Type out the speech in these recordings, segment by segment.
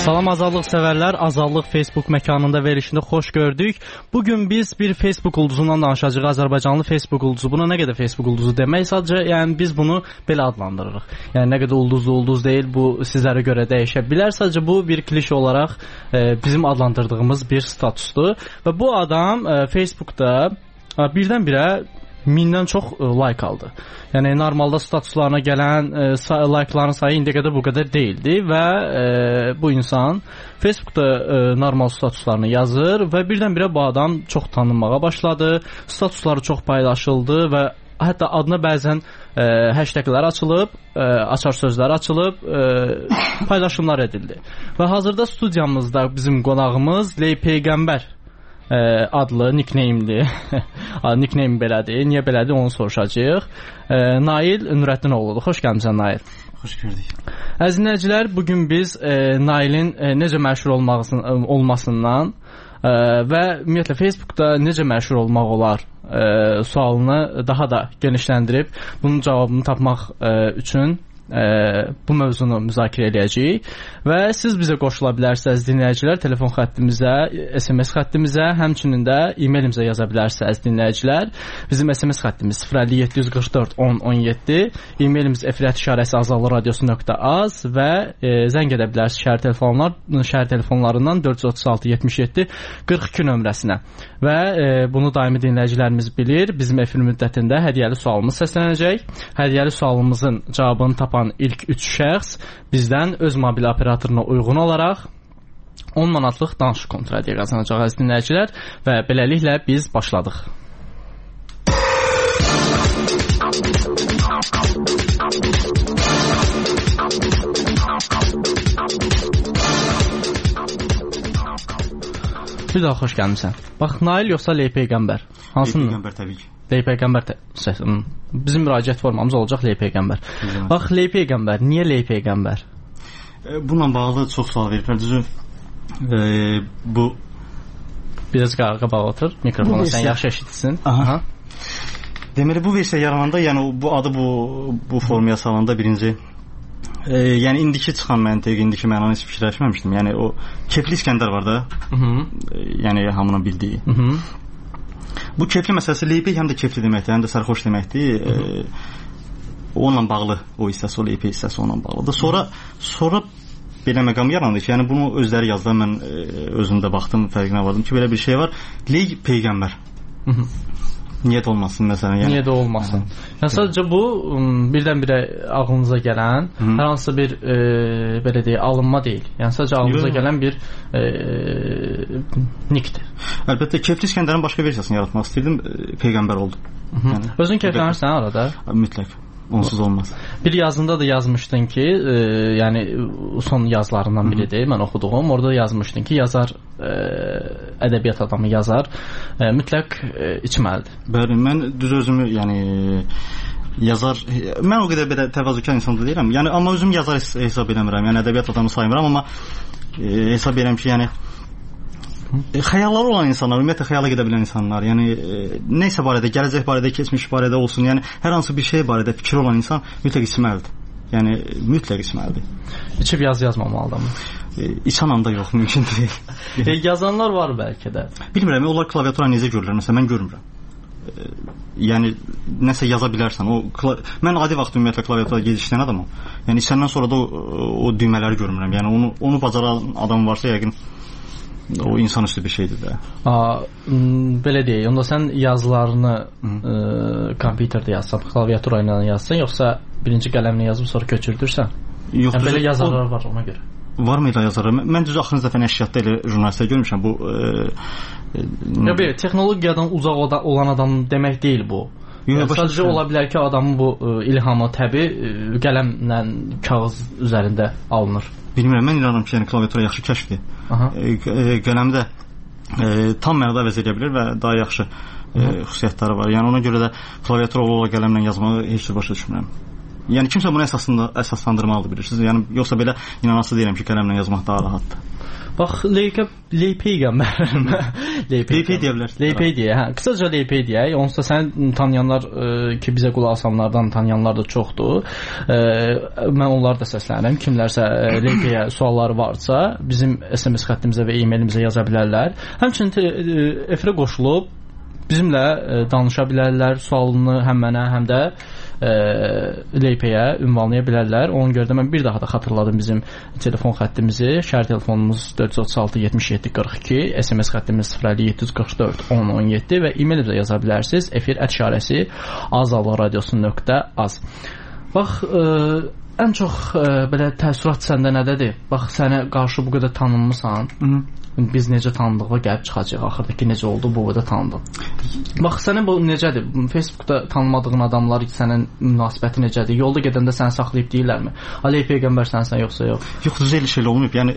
Salam azadlıq sevərlər, Azadlıq Facebook məkanında verilişində xoş gördük. Bugün biz bir Facebook ulduzundan danışacağıq, Azərbaycanlı Facebook ulduzu. Buna nə qədər Facebook ulduzu demək, sadəcə yəni biz bunu belə adlandırırıq. Yəni nə qədər ulduz deyil, bu sizlərə görə dəyişə bilər. Sadəcə bu bir klişe olaraq bizim adlandırdığımız bir statusdur. Və bu adam Facebookda birdən-birə 1000-dən çox like aldı. Yəni normalda statuslarına gələn like'ların sayı indiyə qədər bu qədər deyildi və bu insan Facebookda normal statuslarını yazır və birdən-birə bu adam çox tanınmağa başladı. Statusları çox paylaşıldı və hətta adına bəzən hashtaglər açılıb, açar sözlər açılıb, paylaşımlar edildi. Və hazırda studiyamızda bizim qonağımız Ley Peyğəmbər adlı nickname'dir. Nickname belədir. Niyə belədir onu soruşacağıq. Nail Nurəddinoğludur. Xoş gəlmisən Nail. Xoş gördük. Əziz dinləyicilər, bugün biz Nailin necə məşhur olmasından və ümumiyyətlə Facebookda necə məşhur olmaq olar sualını daha da genişləndirib bunun cavabını tapmaq üçün bu mövzunu müzakirə edəcəyik və siz bizə qoşula bilərsiniz dinləyicilər telefon xəttimizə, SMS xəttimizə, həmçinin də e-mailimizə yaza bilərsiniz dinləyicilər. Bizim SMS xəttimiz 05744 1017, e-mailimiz efirət_azadlıqradiosu.az və zəng edə bilərsiniz şəhər telefonlarından 436 77 42 nömrəsinə. Və bunu daimi dinləyicilərimiz bilir. Bizim efir müddətində hədiyyəli sualımız səslənəcək. Hədiyyəli sualımızın cavabını tapan ilk 3 şəxs bizdən öz mobil operatoruna uyğun olaraq 10 manatlıq danışıq kontradiya qazanacaq əziz dinləyicilər və beləliklə biz başladıq. Bir daha xoş gəlmisən. Bax, Nail yoxsa Ley Peyğəmbər? Hansını? Ley Peyğəmbər təbii ki. Ley Peyğəmbər bizim müraciət formamız olacaq Ley Peyğəmbər. Bax, Ley Peyğəmbər, niyə Ley Peyğəmbər? Bununla bağlı çox sual veriblər. Düzü bu biraz qabağa otur, mikrofonu sən yaxşı eşitsin. Aha. Deməli bu versiya yarananda, yəni bu adı bu formaya salanda birinci yəni indiki çıxan məntiq, indiki mənanı heç fikirləşməmişdim. Yəni o Kefli İskəndər var da. Yəni hamının bildiyi. Bu kefli məsələsi Leypey həm də kefli deməkdir, həm də sərxoş deməkdir. Onunla bağlı o hissəsi, o Leypey hissəsi onunla bağlıdır. Sonra belə məqam yarandı ki, yəni bunu özləri yazdı, mən özümdə baxdım, fərqinə vardım ki, belə bir şey var. Ley Peyğəmbər. Niyyət olmasın məsələn. Yəni niyyət olmasın. Yəni sadəcə bu birdən-birə ağlınıza gələn hər hansı bir belə deyək, alınma deyil. Yəni sadəcə ağlınıza gələn bir nickdir. Əlbəttə Kefli İskəndərin başqa versiyasını yaratmaq istəyirdim, Peyğəmbər oldu. Yəni özün keflənirsən arada? Mütləq. Onsuz olmaz. Bir yazında da yazmışdın ki, yəni son yazılarından biridir, mən oxuduğum. Orada yazmışdın ki, yazar, ədəbiyyat adamı yazar, mütləq içməlidir. Bəli, mən düz özümü, yəni yazar, mən o qədər belə təvazökar insan da deyirəm. Yəni amma özüm yazar hesab eləmirəm. Yəni ədəbiyyat adamı saymıram, amma hesab edirəm ki, yəni xəyalları olan insanlar, ümumiyyətlə xəyala gedə bilən insanlar, yəni nəysə barədə, gələcək barədə, keçmiş barədə olsun, yəni hər hansı bir şey barədə fikri olan insan mütləq içməlidir. Yəni mütləq içməlidir. İçib yazmamalıdır. İçən anda yox, mümkün deyil. Yazanlar var bəlkə də. Bilmirəm, onlar klaviatura necə görürlər, məsələn mən görmürəm. Yəni nəsə yaza bilərsən. Mən adi vaxt ümumiyyətlə klaviatura gedişləyən adamam. Yəni içəndən sonra da o düymələri görmürəm. Yəni onu bacaran adam varsa yəqin o insanüstü bir şeydir də. Belə deyək, onda sən yazılarını kompüterdə yazsan, klaviatura ilə yazsan, yoxsa birinci qələmlə yazıb sonra köçürdürsən? Yox, belə yazarlar var ona görə. Varmı elə yazarlar? Mən düz axırıncı dəfə nəşriyyatda elə jurnalistlər görmüşəm. Bu belə texnologiyadan uzaq olan adam demək deyil bu. Sadəcə ola bilər ki, adamın bu ilhamı təbii qələmlə kağız üzərində alınır. Bilmirəm, mən inanıram ki, yəni klaviatura yaxşı kəşfdir. Qələmdə tam mənada əvəz edə bilir və daha yaxşı xüsusiyyətləri var. Yəni ona görə də klaviatura ola qələmlə yazmağı heç də başa düşmürəm. Yəni kimsə bunu əsaslandırmalıdır, bilirsiniz. Yəni yoxsa belə inanası deyirəm ki, qələmlə yazmaq daha rahatdır. Bax, Peyğəmbər. Leypey deyə bilər. Leypey deyə. Hə, qısaca Leypey deyək. Onsuz da sən tanıyanlar ki, bizə qulaq asanlardan tanıyanlar da çoxdur. Mən onları da səslənirəm. Kimlərsə Leypeyə sualları varsa, bizim SMS xəttimizə və e-mailimizə yaza bilərlər. Həmçinin efirə qoşulub bizimlə danışa bilərlər, sualını həm mənə, həm də Leypəyə ünvanlaya bilərlər. Ona görə də mən bir daha da xatırladım bizim telefon xəttimizi. Şəhər telefonumuz 436 77 42, SMS xəttimiz 0744 10 17 və e-mailimizə yaza bilərsiniz. Efir @radiosu.az. Bax, ən çox belə təəssürat səndə nədədir? Bax, sənə qarşı bu qədər tanınmısan. Biz necə tanıdığına gəlib çıxacaq. Axırdakı necə oldu, bu da tanıdıq. Bax, sənin bu necədir? Facebookda tanımadığın adamlar sənin münasibəti necədir? Yolda gedəndə səni saxlayıb deyirlərmi? Ali Peyğəmbər sənsən yoxsa yox? Yox, düz elə şey olmayıb. Yəni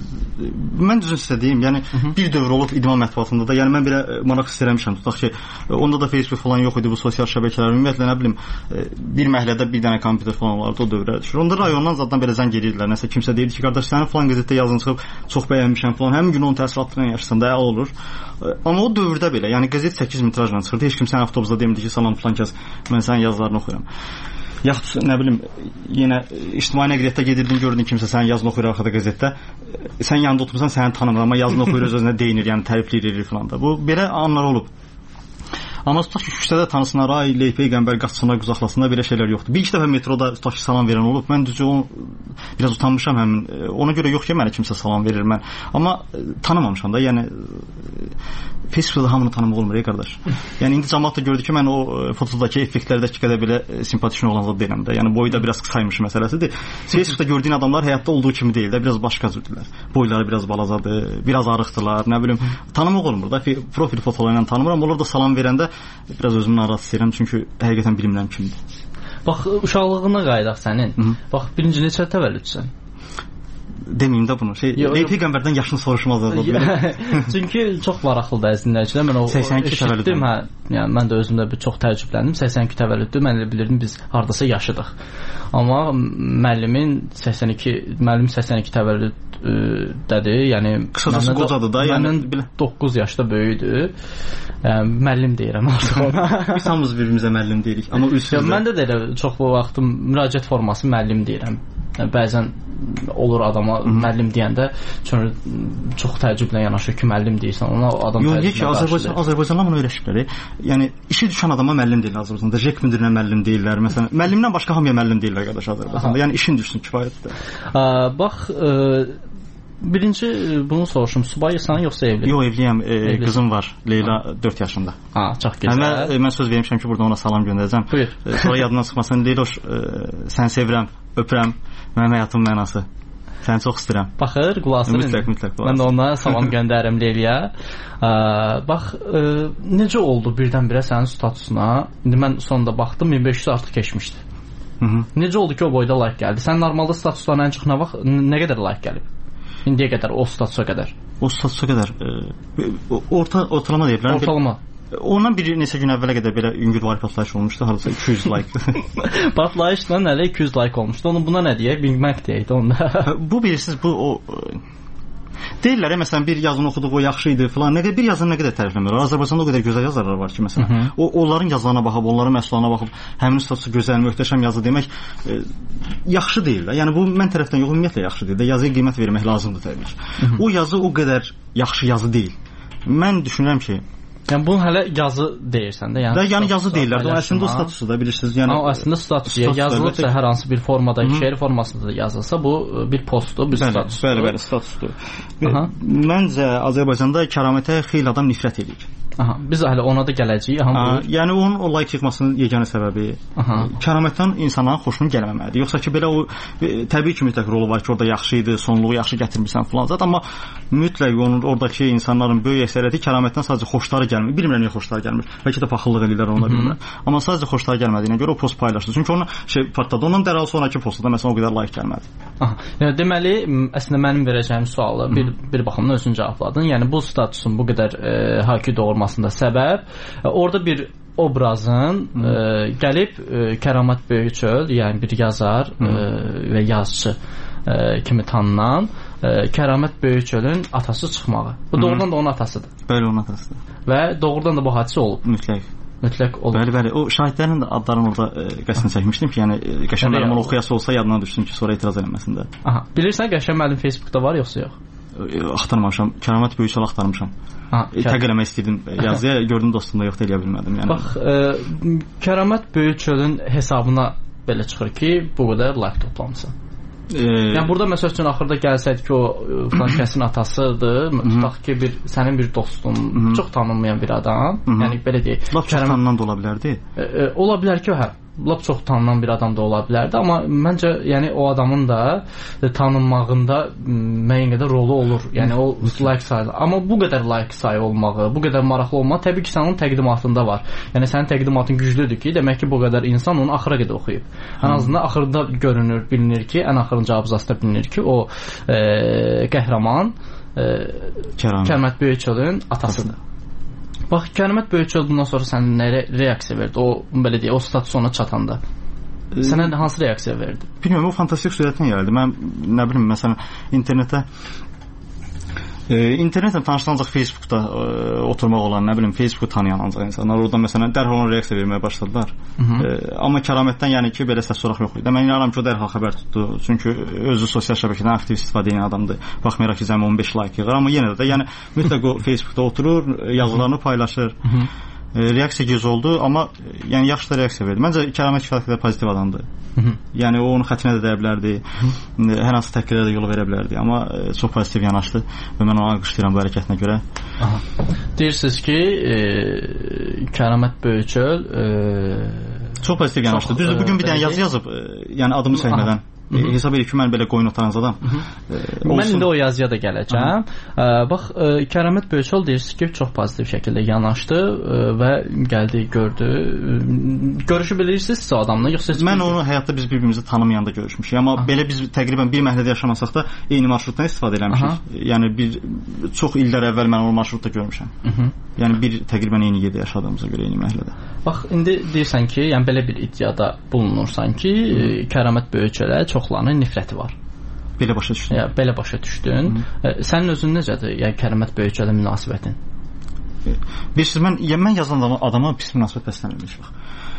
mən düzün sizə deyim, yəni bir dövr olub idman mətbuatında da, yəni mən belə maraq istəyirəm tutaq ki, onda da Facebook falan yox idi, bu sosial şəbəkələr ümumiyyətlə nə bilim bir məhəllədə bir dənə kompüter falan vardı, o dövrə düşür. Onda rayondan zaddan belə zəng edirdilər. Nəsə kimsə deyirdi ki, qardaş sənin falan qəzetdə yazın çıxıb, çox bəyənmişəm falan. Həmin gün onun təəssüratlarını yaşasan da olur. Amma o dövrdə belə, yəni qəzet 8 metrajla çıxırdı. Heç kim sən avtobusda demirdi ki, salam falan kəs, mən sənin yazılarını oxuyuram. Yaxud nə bilim, yenə ictimai nəqliyyatda gedirdin, gördün kimsə sənin yazını oxuyur arxada qəzetdə. Sən yanında oturmusan, səni tanımır, amma yazını oxuyur, öz-özünə deyinir, yəni tərifləyir falan da. Bu belə anlar olub. Amma tutaq ki, küçədə tanısınlar, ay Peyğəmbər qaçsınlar, uzaqlasınlar, belə şeylər yoxdur. Bir iki dəfə metroda tutaq ki, salam verən olub. Mən düzcə biraz utanmışam həmin. Ona görə yox ki, mənə kimsə salam verir mən. Amma tanımamışam da, yəni Facebookda hamını tanımaq olmur, qardaş. Yəni indi cəmaət də gördü ki, mən o fotodakı effektlərdəki qədər belə simpatik olanlar deyiləm də. Yəni boyu da biraz qısaymış məsələsidir. Facebookda gördüyün adamlar həyatda olduğu kimi deyil də, biraz başqa cürdülər. Boyları biraz balacadır, biraz arıqdılar, nə bilim. Tanımaq olmur da. Profil fotolarıyla tanımıram. Onlar da salam verəndə biraz özümü narahat edirəm, çünki həqiqətən bilmirəm kimdir. Bax, uşaqlığına qayıdaq sənin. Bax, birinci neçə təvəllüdsən? Deməyim də bunu. Peyğəmbərdən yaşını soruşmazlar. Çünki çox maraqlıdır əzizlər. Mən o 82 təvəllüdüm. Hə, yəni mən də özümdə çox təəccübləndim. 82 təvəllüddür. Mən elə bilirdim biz hardasa yaşıdıq. Amma müəllim 82 təvəllüddədir. Yəni qısacası qocadır da. Yəni 9 yaşda böyükdür. Müəllim deyirəm artıq ona. Biz hamımız bir-birimizə müəllim deyirik. Amma məndə də elə çox bu vaxt müraciət forması müəllim deyirəm. Bəzən olur adama müəllim deyəndə çox təəccüblə yanaşır ki, müəllim deyirsən ona, adam təəccüblə qarşıdır. Azərbaycanlılar bunu öyrəşiblər. Yəni işi düşən adama müəllim deyirlər Azərbaycanda. Jek müdirinə müəllim deyirlər. Məsələn, müəllimdən başqa hamıya müəllim deyirlər qardaş Azərbaycanda. Yəni işin düşsün kifayətdir. Bax, birinci bunu soruşum. Subaysan yoxsa evli? Yox, evliyəm. Qızım var. Leyla 4 yaşında. Çox gözəl. Mən söz vermişəm ki, burada ona salam göndərəcəm. Sonra yadından çıxmasın. Leyloş, səni sevirəm, öpürəm. Mənim həyatımın mənası. Səni çox istəyirəm. Baxır, qulaq asın. Mütləq. Mən də ona salam göndərirəm Leyliyə. Bax, necə oldu birdən-birə sənin statusuna? İndi mən sonunda baxdım, 1500 artıq keçmişdi. Necə oldu ki, o boyda like gəldi? Sən normalda statuslarına ən çox nə qədər like gəlib? İndiyə qədər, o statusa qədər. O statusa qədər ortalama deyə bilərəm. Ortalama. Ondan bir neçə gün əvvələ qədər belə yüngül var partlayış olmuşdu, hardasa 200 like. Partlayışla nələ 200 like olmuşdu. Onun buna nə deyək? Bilmək deyəkdi onda. Bu bilirsiniz, bu o deyirlər, məsələn, bir yazını oxuduq, o yaxşı idi falan. Nə qədər bir yazını nə qədər tərifləmirlər. Azərbaycanda o qədər gözəl yazarlar var ki, məsələn, onların yazılarına baxıb, onların məhsullarına baxıb, həmin statusu gözəl, möhtəşəm yazı demək yaxşı deyil. Yəni bu mən tərəfdən yox, ümumiyyətlə yaxşı deyil. Yazıya qiymət vermək lazımdır təbii ki. O yazı o qədər yaxşı yazı deyil. Mən düşünürəm ki, yəni bunu hələ yazı deyirsən də, yəni yazı deyirlər. O əslində o statusu da bilirsiniz. Yəni o əslində status. Yazılıbsa hər hansı bir formada, şeir formasında yazılsa bu bir postdur, bir status. Bəli, statusdur. Məncə Azərbaycanda kəramətə xeyli adam nifrət edir. Biz hələ ona da gələcəyik. Yəni onun o like çıxmasının yeganə səbəbi kəramətdən insanların xoşuna gəlməməlidir. Yoxsa ki belə o təbii ki mütləq rolu var ki, orada yaxşı idi, sonluğu yaxşı gətirmirsən falan zət, amma mütləq onun oradakı insanların böyük əksəriyyəti kəramətdən sadəcə xoşları gəlmir. Bilmirəm niyə xoşları gəlmir. Bəlkə də paxıllıq edirlər ona bilmirəm. Amma sadəcə xoşları gəlmədiyinə görə o post paylaşdı. Çünki onu partladı. Ondan dərhal sonraki postda məsələn o qədər like gəlmədi. Yəni deməli əslində mənim verəcəyim sualı bir baxımdan özün cavabladın. Yəni bu statusun bu qədər hakimiyyət doğurmasında səbəb orada bir obrazın gəlib Kəramat Böyükçöl, yəni bir yazar və yazıcı kimi tanınan Kəramət Böyükçölün atası çıxmağı. Bu doğrudan da onun atasıdır. Bəli, onun atasıdır. Və doğrudan da bu hadisə olub. Mütləq olub. Bəli. O şahidlərin də adlarını orada qəsdən çəkmişdim ki, yəni Qəşəm müəllim onu oxuyası olsa yadına düşsün ki, sonra etiraz eləməsin də. Aha. Bilirsən Qəşəm müəllim Facebookda var yoxsa yox? Axtarmamışam. Kəramət Böyükçöl axtarmışam. Təq eləmək istəyirdim yazıya, gördüm dostumda yoxdur, eləyə bilmədim. Yəni. Bax, Kəramət Böyükçölün hesabına belə çıxır ki, bu qədər like toplamısan. Yəni burada məsəl üçün axırda gəlsəydi ki, o falan kəsin atasıdır, tutaq ki, sənin bir dostun, çox tanınmayan bir adam, yəni belə deyək. Lap çox tanınan da ola bilərdi. Ola bilər ki, lap çox tanınan bir adam da ola bilərdi, amma məncə yəni o adamın da tanınmağında müəyyən qədər rolu olur. Yəni o like sayı. Amma bu qədər like sayı olmağı, bu qədər maraqlı olmaq təbii ki, sənin təqdimatında var. Yəni sənin təqdimatın güclüdür ki, demək ki, bu qədər insan onu axıra qədər oxuyub. Ən azından axırda görünür, bilinir ki, ən axırıncı abzasda bilinir ki, o qəhrəman Kəramət Böyükçölün atasıdır. Bax, Kəramət Böyükçöl bundan sonra sənin nə reaksiya verdi? O, belə deyək, o status ona çatanda. Sənə hansı reaksiya verdi? Bilmirəm, o fantastik sürətlə gəldi. Mən, nə bilim, məsələn, internetlə tanışdan ancaq Facebookda oturmaq olan, nə bilim, Facebooku tanıyan ancaq insanlar oradan məsələn dərhal ona reaksiya verməyə başladılar. Amma Kəramətdən yəni ki, belə səs soraq yox idi. Mən inanıram ki, o dərhal xəbər tutdu. Çünki özü sosial şəbəkədən aktiv istifadə edən adamdır. Baxmayaraq ki, cəmi 15 like yığır, amma yenə də yəni mütləq o Facebookda oturur, yazılarını paylaşır. Reaksiya gec oldu, amma yəni yaxşı da reaksiya verdi. Məncə Kəramət kifayət qədər pozitiv adamdır. Yəni o onun xətrinə də deyə bilərdi. Hər hansı təhqirlərə də yol verə bilərdi, amma çox pozitiv yanaşdı və mən ona alqışlayıram bu hərəkətinə görə. Deyirsiniz ki, Kəramət Böyükçöl çox pozitiv yanaşdı. Düzdür, bugün bir dənə yazı yazıb, yəni adımı çəkmədən. Hesab edir ki, mən belə qoyun otaranız adam. Mən indi o yazıya da gələcəm. Bax, Kəramət Böyükçöl deyirsiniz ki, çox pozitiv şəkildə yanaşdı və gəldi, gördü. Görüşü bilirsinizsə o adamla, yoxsa mən onu həyatda biz bir-birimizi tanımayanda görüşmüşük. Amma belə biz təqribən bir məhəllədə yaşamasaq da eyni marşrutdan istifadə eləmişik. Yəni çox illər əvvəl mən o marşrutda görmüşəm. Yəni təqribən eyni yerdə yaşadığımıza görə eyni məhəllədə. Bax, indi deyirsən ki, yəni belə bir iddiada bulunursan ki, Kəramət Böyükçölə çoxlarının nifrəti var. Belə başa düşdün. Belə başa düşdün. Sənin özün necədir? Yəni Kəramət Böyükçölə münasibətin? Bilirsiniz, mən yazan adama pis münasibət bəslənilmiş.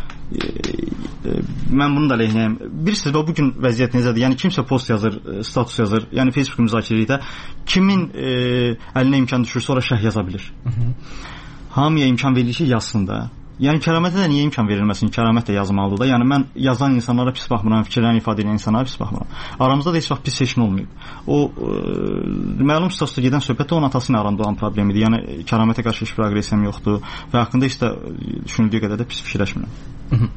Mən bunu da əleyhinəyəm. Bilirsiniz, bu gün vəziyyət necədir? Yəni kimsə post yazır, status yazır. Yəni Facebook müzakirəlikdə kimin əlinə imkan düşür, sonra şərh yaza bilir. Hamıya imkan verilir ki, yazsın da. Yəni Kəramətə də niyə imkan verilməsin? Kəramət də yazmalıdır da. Yəni mən yazan insanlara pis baxmıram, fikirlərini ifadə edən insanlara pis baxmıram. Aramızda da heç vaxt pis seçim olmayıb. O məlum statusda gedən söhbət onun atasının arasında olan problemidir. Yəni Kəramətə qarşı heç bir aqressiyam yoxdur və haqqında heç də düşünüldüyü qədər də pis fikirləşmirəm.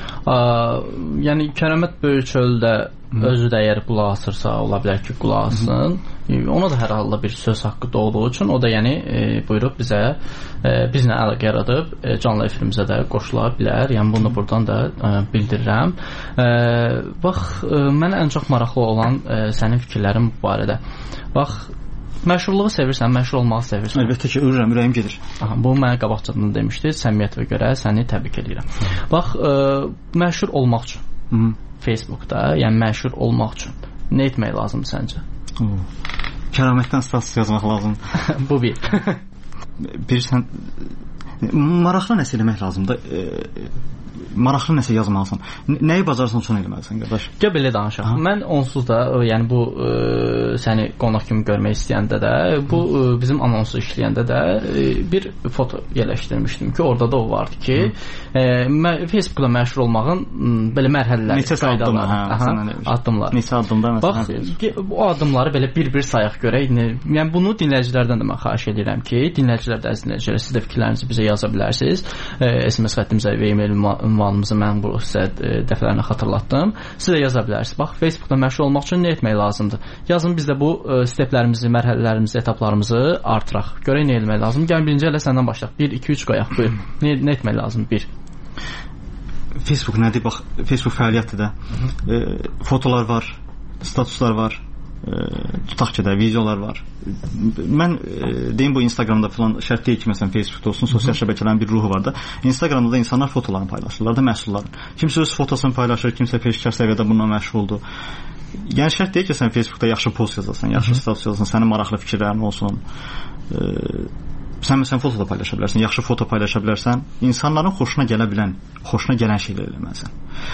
Yəni Kəramət Böyükçöldə özü də əgər qulaq asırsa, ola bilər ki, qulaq assın. Ona da hər halda bir söz haqqı doğduğu üçün o da yəni buyurub bizlə əlaqə yaradıb canlı efirimizə də qoşula bilər. Yəni bunu buradan da bildirirəm. Bax, mənə ən çox maraqlı olan sənin fikirlərin bu barədə. Bax, məşhurluğu sevirsən, məşhur olmağı sevirsən. Əlbəttə ki, ölürəm, ürəyim gedir. Bu mənə qabaqcadan demişdi. Səmiyyətvə görə səni təbrik edirəm. Bax, məşhur olmaq üçün Facebookda, yəni məşhur olmaq üçün nə etmək lazımdır səncə? Kəramətdən status yazmaq lazımdır. Bu bir. Bilirsən, maraqlı nəsə eləmək lazımdır. Maraqlı nəsə yazmalısan. Nəyi bacarsan son eləməlisən, qardaş? Gəl belə danışaq. Mən onsuz da, yəni bu səni qonaq kimi görmək istəyəndə də, bu bizim anonsu işləyəndə də bir foto yerləşdirmişdim ki, orada da o vardı ki, Facebookda məşhur olmağın belə mərhələləri, neçə addımlar. Neçə addımlar məsələn. Bax, o addımları belə bir-bir sayaq görək. Yəni bunu dinləyicilərdən də mən xahiş edirəm ki, dinləyicilər də əziz dinləyicilər, siz də fikirlərinizi bizə yaza bilərsiniz. SMS xəttimizə və e-mail ünvanımızı mən bu sizə dəfələrlə xatırlatdım. Siz də yaza bilərsiniz. Bax, Facebookda məşhur olmaq üçün nə etmək lazımdır? Yazın biz də bu steplərimizi, mərhələlərimizi, etaplarımızı artıraq. Görək nə etmək lazım. Gəlin birinci elə səndən başlayaq. 1, 2, 3 qoyaq. Buyur. Nə etmək lazım? 1. Facebook nədir? Bax, Facebook fəaliyyətdir də. Fotolar var, statuslar var. Tutaq ki də videolar var. Mən deyim bu Instagramda falan şərt deyil ki, məsələn Facebookda olsun, sosial şəbəkələrin bir ruhu var da. Instagramda da insanlar fotolarını paylaşırlar da məhsulların. Kimsə öz fotosunu paylaşır, kimsə peşəkar səviyyədə bununla məşğuldur. Yəni şərt deyil ki, sən Facebookda yaxşı post yazasan, yaxşı status yazasan, sənin maraqlı fikirlərin olsun. Sən məsələn foto da paylaşa bilərsən, yaxşı foto paylaşa bilərsən, insanların xoşuna gələn şeylər eləməlisən.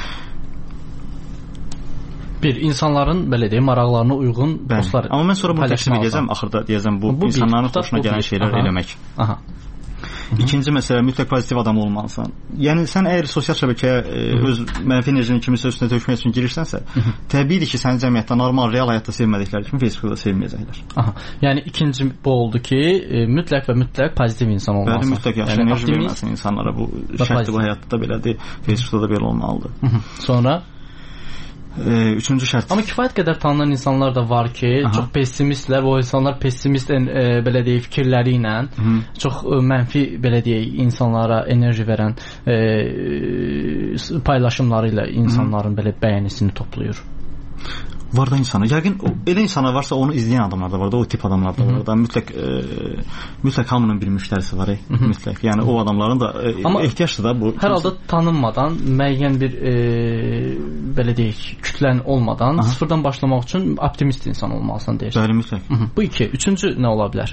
İnsanların belə deyim, maraqlarına uyğun postlar. Amma mən sonra bunu təklif edəcəm, axırda deyəcəm bu insanların xoşuna gələn şeylər eləmək. İkinci məsələ, mütləq pozitiv adam olmalısan. Yəni sən əgər sosial şəbəkəyə öz mənfi enerjini kimisə üstünə tökmək üçün girirsənsə, təbiidir ki, səni cəmiyyətdə normal, real həyatda sevmədikləri kimi Facebookda sevməyəcəklər. Yəni ikinci bu oldu ki, mütləq və mütləq pozitiv insan olmalısan. Bəli, mütləq yaxşı enerji verməlisən insanlara. Bu şərtdir, bu həyatda da belədir, Facebookda da belə olmalıdır. Sonra üçüncü şərt. Amma kifayət qədər tanınan insanlar da var ki, çox pessimistlər, o insanlar pessimist belə deyək fikirləri ilə çox mənfi belə deyək insanlara enerji verən paylaşımları ilə insanların belə bəyənisini toplayır. Var da insana. Yəqin elə insana varsa onu izləyən adamlar da var da, o tip adamlar da var da. Mütləq hamının bir müştərisi var. Mütləq. Yəni o adamların da ehtiyacdır da bu. Hər halda tanınmadan, müəyyən bir belə deyək, kütlənin olmadan sıfırdan başlamaq üçün optimist insan olmalısan deyirsən. Bəli, mütləq. Bu iki. Üçüncü nə ola bilər?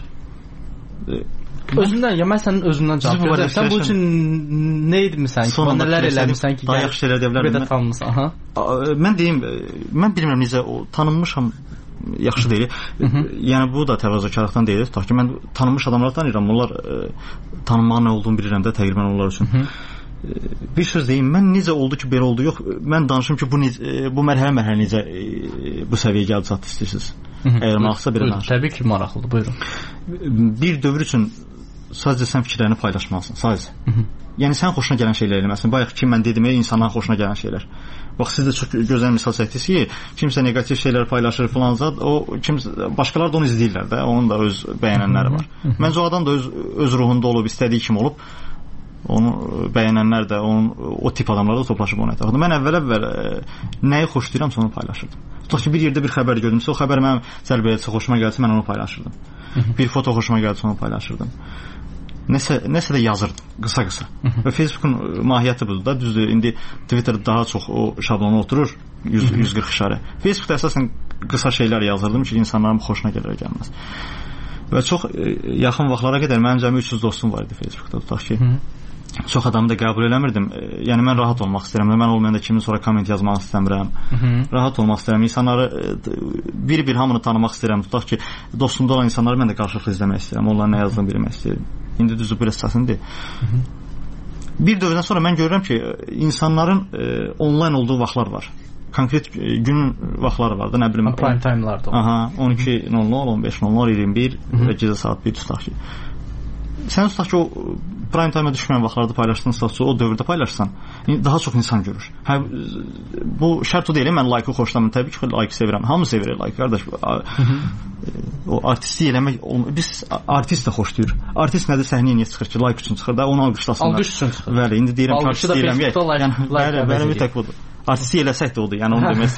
Özündən, mən sənin özündən cavab verirəm. Sən bu üçün nə edmisən ki, nələr eləmisən ki, daha yaxşı şeylər deyə bilərəm. Belə tanınmısan. Mən deyim, mən bilmirəm necə tanınmışam, yaxşı deyil. Yəni bu da təvazökarlıqdan deyil. Tutaq ki, mən tanınmış adamları tanıyıram. Onlar tanınmağın nə olduğunu bilirəm də təqribən onlar üçün. Bir söz deyim, mən necə oldu ki, belə oldu, yox, mən danışım ki, bu mərhələ necə bu səviyyəyə gəldi çatdı istəyirsiniz. Əgər maraqlısa belə danışım. Təbii ki, maraqlıdır, buyurun. Bir dövr üçün sadəcə sən fikirlərini paylaşmalısın, sadəcə. Yəni sən xoşuna gələn şeylər eləməlisən. Bayaq ki, mən dedim, insanların xoşuna gələn şeylər. Bax, siz də çox gözəl misal çəkdiniz ki, kimsə neqativ şeylər paylaşır filan zat, başqaları da onu izləyirlər də, onun da öz bəyənənləri var. Məncə o adam da öz ruhunda olub, istədiyi kimi olub, onu bəyənənlər də, o tip adamlar da toplaşıb onu ətrafında. Mən əvvəl nəyi xoşlayıramsa onu paylaşırdım. Tutaq ki, bir yerdə bir xəbər gördümsə, o xəbər mənim cəlb etsə, xoşuma gəlsə, mən onu paylaşırdım. Bir foto xoşuma gəlsə, onu paylaşırdım. Nəsə də yazırdım, qısa-qısa. Və Facebookun mahiyyəti budur da, düzdür. İndi Twitter daha çox o şablona oturur, 140 işarə. Facebookda əsasən qısa şeylər yazırdım ki, insanların xoşuna gələr gəlməz. Və çox yaxın vaxtlara qədər mənim cəmi 300 dostum var idi Facebookda, tutaq ki. Çox adamı da qəbul eləmirdim. Yəni mən rahat olmaq istəyirəm. Mən olmayanda kimin sonra komment yazmaq istəmirəm. Rahat olmaq istəyirəm. İnsanları bir-bir hamını tanımaq istəyirəm. Tutaq ki, dostumda olan insanları mən də qarşılıqlı izləmək istəyirəm. Onların nə yazdığını bilmək istəyirəm. İndi düzdür, bu əsasındır. Bir dövrdən sonra mən görürəm ki, insanların onlayn olduğu vaxtlar var. Konkret gün vaxtları var da, nə bilim. Prime time'larda. 12:00, 15:00, 21 və gecə saat 1 tutaq ki. Sən tutaq ki, o prime time-a düşməyən vaxtlarda paylaşdığın status o dövrdə paylaşsan, daha çox insan görür. Bu şərt o deyil, mən like-ı xoşlamıram. Təbii ki, like sevirəm. Hamı sevir like, qardaş. O artistlik eləmək, biz artist də xoşlayır. Artist nədir, səhnəyə niyə çıxır ki, like üçün çıxır da, onu alqışlasınlar. Alqış üçün çıxır. Bəli, indi deyirəm ki, artist deyirəm. Bəli, mütləq budur. Artistlik eləsək də odur, yəni onu demək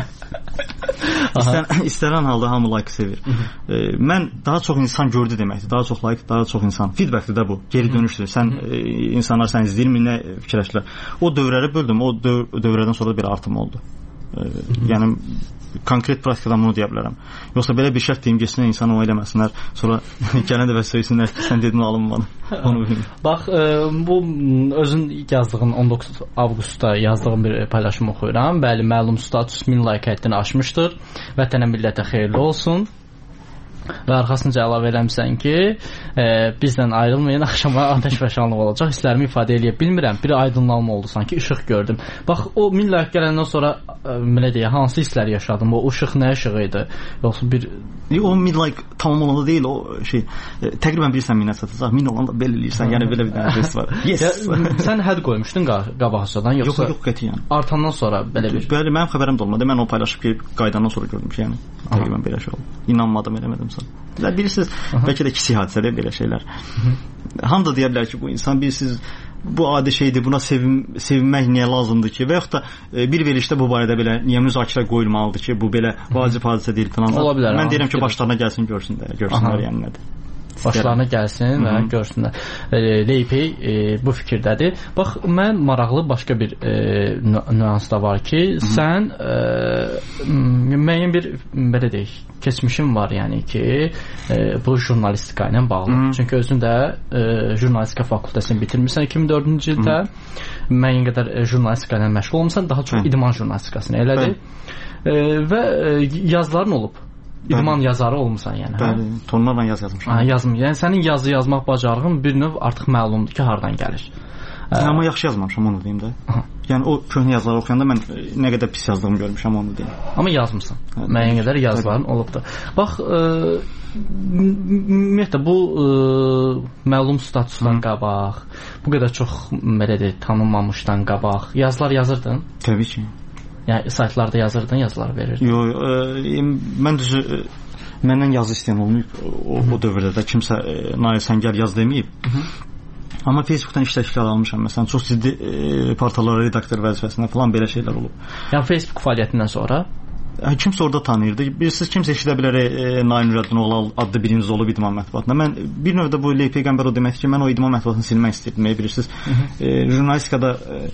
istəyirəm. İstənilən halda hamı like sevir. Mən daha çox insan gördü deməkdir. Daha çox like, daha çox insan. Feedbackdir də bu. Geri dönüşdür. İnsanlar sən izləyirmi, nə fikirləşirlər. O dövrləri böldüm. O dövrlərdən sonra da bir artım oldu. Yəni konkret praktikadan bunu deyə bilərəm. Yoxsa belə bir şərt deyim, geçsinlər insan o eləməsinlər. Sonra gələn dəfə söyləsinlər ki, sən dedin alınmadı. Onu bilmirəm. Bax, bu özün yazdığın 19 avqustda yazdığın bir paylaşım oxuyuram. Bəli, məlum status 1000 like həddini aşmışdır. Vətənə, millətə xeyirli olsun. Və arxasınca əlavə eləmişsən ki, bizdən ayrılmayın, axşama atəş və şanlıq olacaq. Hisslərimi ifadə eləyə bilmirəm. Bir aydınlanma oldu sanki, işıq gördüm. Bax, o 1000 like gələndən sonra belə deyə, hansı hisslər yaşadım? O işıq nə işığı idi? Yoxsa bir... O 1000 like tamam olanda deyil, o şey, təqribən bilirsən 1000-ə çatacaq, 1000 olanda belə eləyirsən, yəni belə bir dənə jest var. Yes! Sən hədd qoymuşdun qabaqcadan, yoxsa... Yox, qətiyyən. Artandan sonra belə bir... Bəli, mənim xəbərim də olmadı. Mən o paylaşıb ki, qaydandan sonra gördüm ki, yəni, təqribən belə şey oldu. İnanmadım, eləmədim sonra. Bilirsiniz, bəlkə də kiçik hadisədir belə şeylər. Hamı da deyə bilər ki, bu insan bilirsiniz, bu adi şeydir, buna sevinmək niyə lazımdır ki, və yaxud da bir verilişdə bu barədə belə niyə müzakirə qoyulmalıdır ki, bu belə vacib hadisə deyil falan. Ola bilər. Mən deyirəm ki, başlarına gəlsin, görsünlər yəni nədir. Başlarına gəlsin və görsünlər. Leypey bu fikirdədir. Bax, mən maraqlı başqa bir nüans da var ki, sən müəyyən bir, belə deyək, keçmişin var, yəni ki, bu jurnalistika ilə bağlı. Çünki özün də jurnalistika fakültəsini bitirmirsən 2004-cü ildə. Müəyyən qədər jurnalistika ilə məşğul olmusan, daha çox idman jurnalistikasını elədir. Və yazıların olub. İdman yazarı olmusan, yəni. Bəli, tonlarla yazmışam. Yəni sənin yazı yazmaq bacarığın bir növ artıq məlumdur ki, hardan gəlir. Amma yaxşı yazmamışam, onu deyim də. Yəni o köhnə yazıları oxuyanda mən nə qədər pis yazdığımı görmüşəm, onu deyim. Amma yazmısan. Müəyyən qədər yazıların olubdur. Bax, ümumiyyətlə bu məlum statusdan qabaq, bu qədər çox belə deyək, tanınmamışdan qabaq yazılar yazırdın? Təbii ki. Yəni saytlarda yazırdın, yazılar verirdin? Yox, mən düzü məndən yazı istəyən olmayıb o dövrdə də kimsə Nail sən gəl yaz deməyib. Amma Facebookdan işləklər almışam. Məsələn, çox ciddi portallara redaktor vəzifəsində falan belə şeylər olub. Yəni Facebook fəaliyyətindən sonra kimsə orada tanıyırdı. Bilirsiniz, kimsə eşidə bilər Nail Nurəddinoğlu adlı birincisi olub idman mətbuatında. Mən bir növdə bu Ley Peyğəmbər o deməkdir ki, mən o idman mətbuatını silmək istəyirdim. Bilirsiniz, jurnalistikada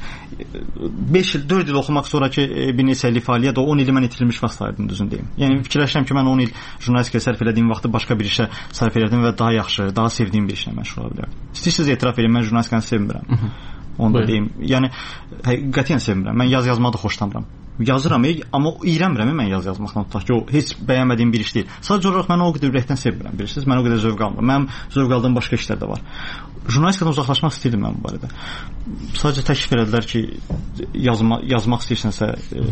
5 il, 4 il oxumaq sonraki bir neçə illik fəaliyyət, o 10 ili mən itirilmiş vaxt sayırdım, düzün deyim. Yəni fikirləşirəm ki, mən 10 il jurnalistikaya sərf elədiyim vaxtı başqa bir işə sərf elədim və daha yaxşı, daha sevdiyim bir işlə məşğul ola bilərdim. İstəyirsiniz etiraf edin, mən jurnalistikanı sevmirəm. Onu da deyim. Yəni qətiyyən sevmirəm. Mən yazmağı da xoşlamıram. Yazıram, amma iyrəmirəm mən yazmaqdan, tutaq ki, o heç bəyənmədiyim bir iş deyil. Sadəcə olaraq mən o qədər ürəkdən sevmirəm, bilirsiniz, mən o qədər zövq almıram. Mənim zövq aldığım başqa işlər də var. Jurnalistikadan uzaqlaşmaq istəyirdim mən bu barədə. Sadəcə təklif elədilər ki, yazmaq istəyirsənsə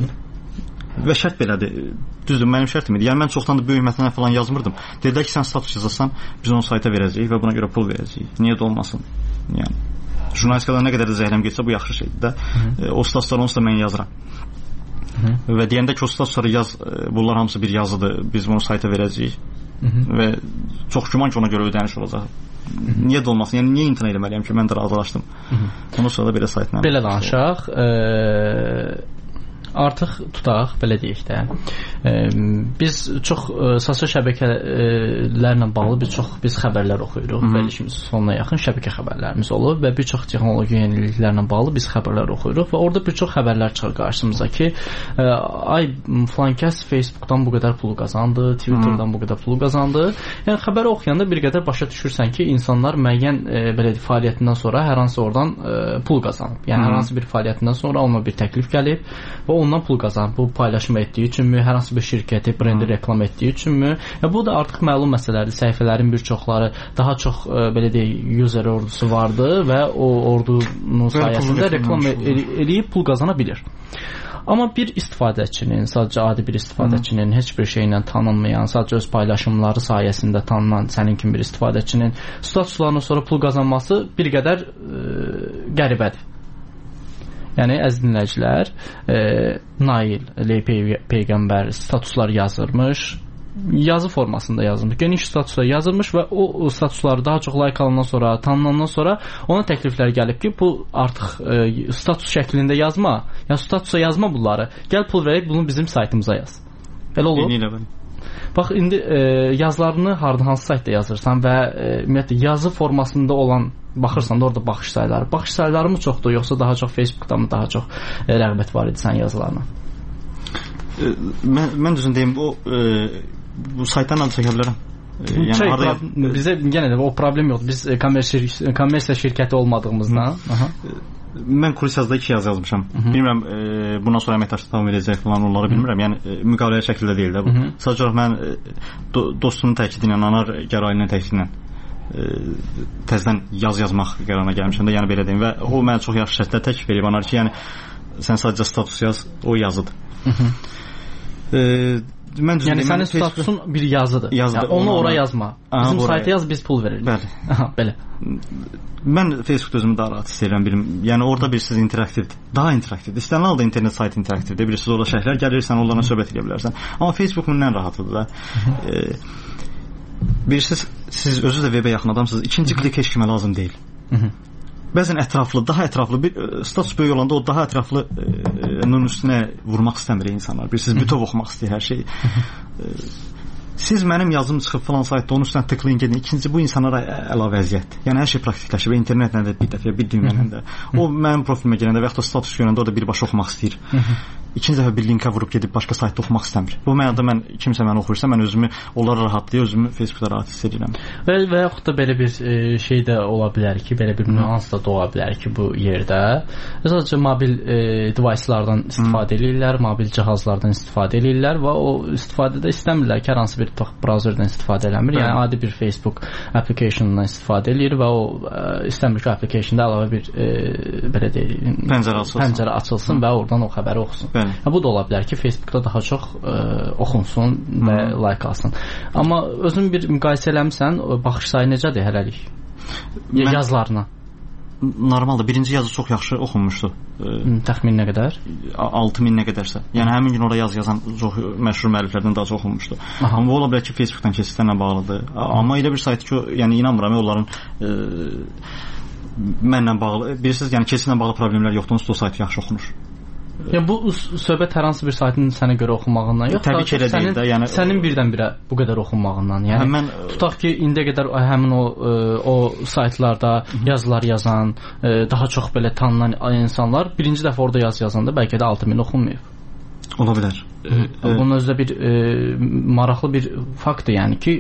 və şərt belədir. Düzdür, mənim şərtim idi. Yəni mən çoxdan da böyük mətnlər falan yazmırdım. Dedilər ki, sən status yazarsan, biz onu sayta verəcəyik və buna görə pul verəcəyik. Niyə də olmasın? Yəni jurnalistikada nə qədər də zəhləm getsə bu yaxşı şeydir də. O statuslar onsuz da mən yazıram. Və deyəndə ki, o statusları yaz, bunlar hamısı bir yazıdır, biz bunu sayta verəcəyik və çox güman ki, ona görə ödəniş olacaq. Niyə də olmasın? Yəni niyə imtina etməliyəm ki, mən də razılaşdım. Ondan sonra da belə saytla. Belə danışaq. Artıq tutaq, belə deyək də. Biz çox sosial şəbəkələrlə bağlı biz xəbərlər oxuyuruq. Verilişimiz sonuna yaxın şəbəkə xəbərlərimiz olur və bir çox texnoloji yeniliklərlə bağlı biz xəbərlər oxuyuruq və orada bir çox xəbərlər çıxır qarşımıza ki, ay filankəs Facebookdan bu qədər pul qazandı, Twitterdan bu qədər pul qazandı. Yəni xəbəri oxuyanda bir qədər başa düşürsən ki, insanlar müəyyən belə fəaliyyətindən sonra hər hansı oradan pul qazanıb. Yəni hər hansı bir fəaliyyətindən sonra ona bir təklif gəlib və ondan pul qazanıb. Bu paylaşım etdiyi üçünmü, hər hansı bir şirkəti, brendi reklam etdiyi üçünmü? Bu da artıq məlum məsələdir. Səhifələrin bir çoxları daha çox belə deyək user ordusu vardı və o ordunun sayəsində reklam eləyib pul qazana bilir. Amma bir istifadəçinin, sadəcə adi bir istifadəçinin, heç bir şeylə tanınmayan, sadəcə öz paylaşımları sayəsində tanınan sənin kimi bir istifadəçinin statuslarından sonra pul qazanması bir qədər qəribədir. Yəni, əziz dinləyicilər, Nail Peyğəmbər statuslar yazırmış, yazı formasında yazılmış, geniş statuslar yazılmış və o statusları daha çox like alandan sonra, tanınandan sonra ona təkliflər gəlib ki, bu artıq status şəklində yazma, ya statusa yazma bunları, gəl pul verək, bunu bizim saytımıza yaz. Elə olur. Bax, indi yazılarını hansı saytda yazırsan və ümumiyyətlə yazı formasında olan baxırsan da orada baxış sayıları. Baxış sayıları mı çoxdur, yoxsa daha çox Facebookda mı daha çox rəğbət var idi sənin yazılarına? Mən düzün deyim, bu saytdan adı çəkə bilərəm. Bizə yenə də o problem yoxdur. Biz kommersiya şirkəti olmadığımızdan. Mən Kursiyazda 2 yazı yazmışam. Bilmirəm, bundan sonra əməkdaşlıq davam edəcək falan, onları bilmirəm. Yəni müqavilə şəkildə deyil də bu. Sadəcə olaraq mən dostumun təkidi ilə, anar gərayinin təkidi ilə təzədən yazmaq qərarına gəlmişəm də, yəni belə deyim. Və o mənə çox yaxşı şəkildə təklif edib, anar ki, yəni sən sadəcə status yaz, o yazıdır. Yəni sənin statusun bir yazıdır. Yəni, onu ora yazma. Bizim sayta yaz, biz pul veririk. Bəli. Belə. Mən Facebook özümü daha rahat hiss edirəm. Yəni orada bilirsiniz interaktivdir. Daha interaktivdir. İstənilən halda internet saytı interaktivdir. Bilirsiniz orada şərhlər gəlirsən, onlarla söhbət edə bilərsən. Amma Facebook bundan rahatıdır da. Bilirsiniz, siz özünüz də webə yaxın adamsınız. İkinci klik heç kimə lazım deyil. Bəzən ətraflı, daha ətraflı bir status böyük olanda o daha ətraflının üstünə vurmaq istəmir insanlar. Bilirsiniz, bütöv oxumaq istəyir hər şeyi. siz mənim yazım çıxıb falan saytda onun üstünə tıklayın gedin. İkinci, bu insanlara əlavə əziyyət. Yəni hər şey praktikləşib, internetlə də bir dəfə, bir düyməylə də. O mənim profilimə gələndə və yaxud da status görəndə orada birbaşa oxumaq istəyir. İkinci dəfə bir linkə vurub gedib başqa saytda oxumaq istəmir. Bu mənada mən kimsə məni oxuyursa, mən özümü onlara rahatlayır, özümü Facebookda rahat hiss edirəm. Və yaxud da belə bir şey də ola bilər ki, belə bir nüans da ola bilər ki, bu yerdə sadəcə mobil devicelardan istifadə edirlər, mobil cihazlardan istifadə edirlər və o istifadədə istəmirlər ki, hər hansı bir browserdən istifadə eləmir. Yəni adi bir Facebook applicationdan istifadə edir və o istəmir ki, applicationda əlavə bir belə deyək, pəncərə açılsın və oradan o xəbəri oxusun. Bu da ola bilər ki, Facebookda daha çox oxunsun və like alsın. Amma özün bir müqayisə eləmirsən, baxış sayı necədir hələlik? Yazılarına. Normalda birinci yazı çox yaxşı oxunmuşdu. Təxmin nə qədər? 6000 nə qədərsə. Yəni həmin gün orada yazan çox məşhur müəlliflərdən daha çox oxunmuşdu. Amma bu ola bilər ki, Facebookdan keçidlərlə bağlıdır. Amma elə bir sayt ki, yəni inanmıram onların mənlə bağlı, bilirsiniz, yəni keçidlə bağlı problemlər yoxdur, o sayt yaxşı oxunur. Yəni bu söhbət hər hansı bir saytın sənə görə oxunmağından yox, təbii ki, elə deyil də, yəni sənin birdən-birə bu qədər oxunmağından. Yəni tutaq ki, indiyə qədər həmin o saytlarda yazılar yazan, daha çox belə tanınan insanlar birinci dəfə orada yazanda bəlkə də 6000 oxunmayıb. Ola bilər. Bunun özdə bir maraqlı bir faktdır, yəni ki,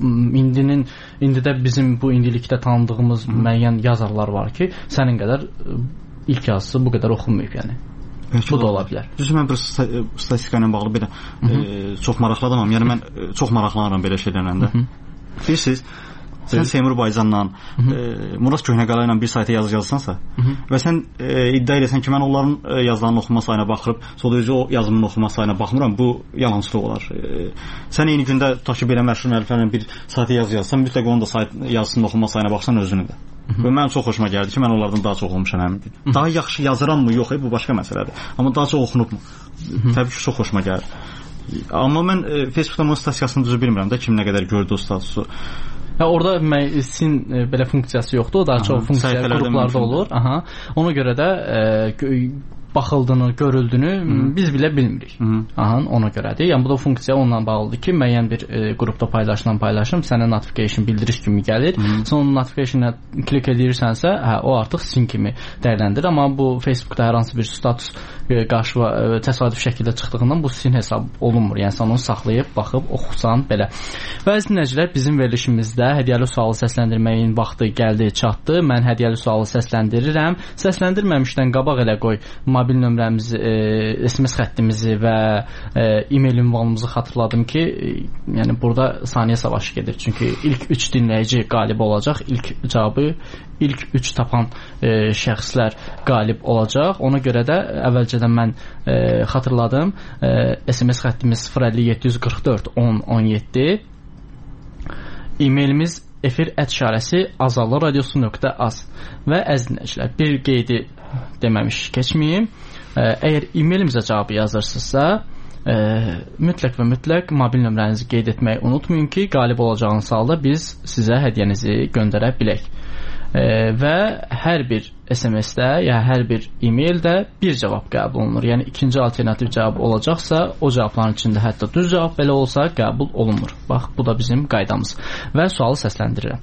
indidə bizim bu indilikdə tanıdığımız müəyyən yazarlar var ki, sənin qədər ilk yazısı bu qədər oxunmayıb, yəni. Bu da ola bilər. Düzdür, mən bir statistika ilə bağlı belə çox maraqlı adamam. Yəni mən çox maraqlanıram belə şeylərlə də. Bilirsiniz, sən Seymur Baycanla, Murat Köhnəqala ilə bir sayta yazı yazsansa və sən iddia edirsən ki, mən onların yazılarının oxunma sayına baxırıb, sonra özü o yazımın oxunma sayına baxmıram, bu yalançılıq olar. Sən eyni gündə tutaq ki, belə məşhur müəlliflərlə bir sayta yazı yazsan, mütləq onun da yazısının oxunma sayına baxsan özünü də. Və mənim çox xoşuma gəldi ki, mən onlardan daha çox oxumuşam həmin gün. Daha yaxşı yazırammı, yox, bu başqa məsələdir. Amma daha çox oxunubmu? Təbii ki, çox xoşuma gəlir. Amma mən Facebookda onun statistikasını düzü bilmirəm də, kim nə qədər gördü o statusu. Orada sin belə funksiyası yoxdur, o daha çox funksiya qruplarda olur. Ona görə də baxıldığını, görüldüyünü biz bilə bilmirik. Ona görədir. Yəni bu da funksiya onunla bağlıdır ki, müəyyən bir qrupda paylaşılan paylaşım sənə notification bildiriş kimi gəlir. Sən onun notification'a klik edirsənsə, o artıq sin kimi dəyərləndirir. Amma bu Facebookda hər hansı bir status qarşıma təsadüf şəkildə çıxdığından bu sin hesab olunmur. Yəni sən onu saxlayıb, baxıb, oxusan belə. Və əziz dinləyicilər, bizim verilişimizdə hədiyyəli sualı səsləndirməyin vaxtı gəldi, çatdı. Mən hədiyyəli sualı səsləndirirəm. Səsləndirməmişdən qabaq elə qoy mobil nömrəmizi, SMS xəttimizi və e-mail ünvanımızı xatırladım ki, yəni burada saniyə savaşı gedir. Çünki ilk 3 dinləyici qalib olacaq. İlk cavabı ilk 3 tapan şəxslər qalib olacaq. Ona görə də əvvəlcədən mən xatırladım. SMS xəttimiz 050 744 10 17. E-mailimiz efir@azallıradiosu.az. Və əziz dinləyicilər, bir qeydi deməmiş keçməyim. Əgər e-mailimizə cavabı yazırsınızsa, mütləq və mütləq mobil nömrənizi qeyd etməyi unutmayın ki, qalib olacağınız halda biz sizə hədiyyənizi göndərə bilək. Və hər bir SMS-də ya hər bir e-maildə bir cavab qəbul olunur. Yəni ikinci alternativ cavab olacaqsa, o cavabların içində hətta düz cavab belə olsa qəbul olunmur. Bax, bu da bizim qaydamız. Və sualı səsləndirirəm.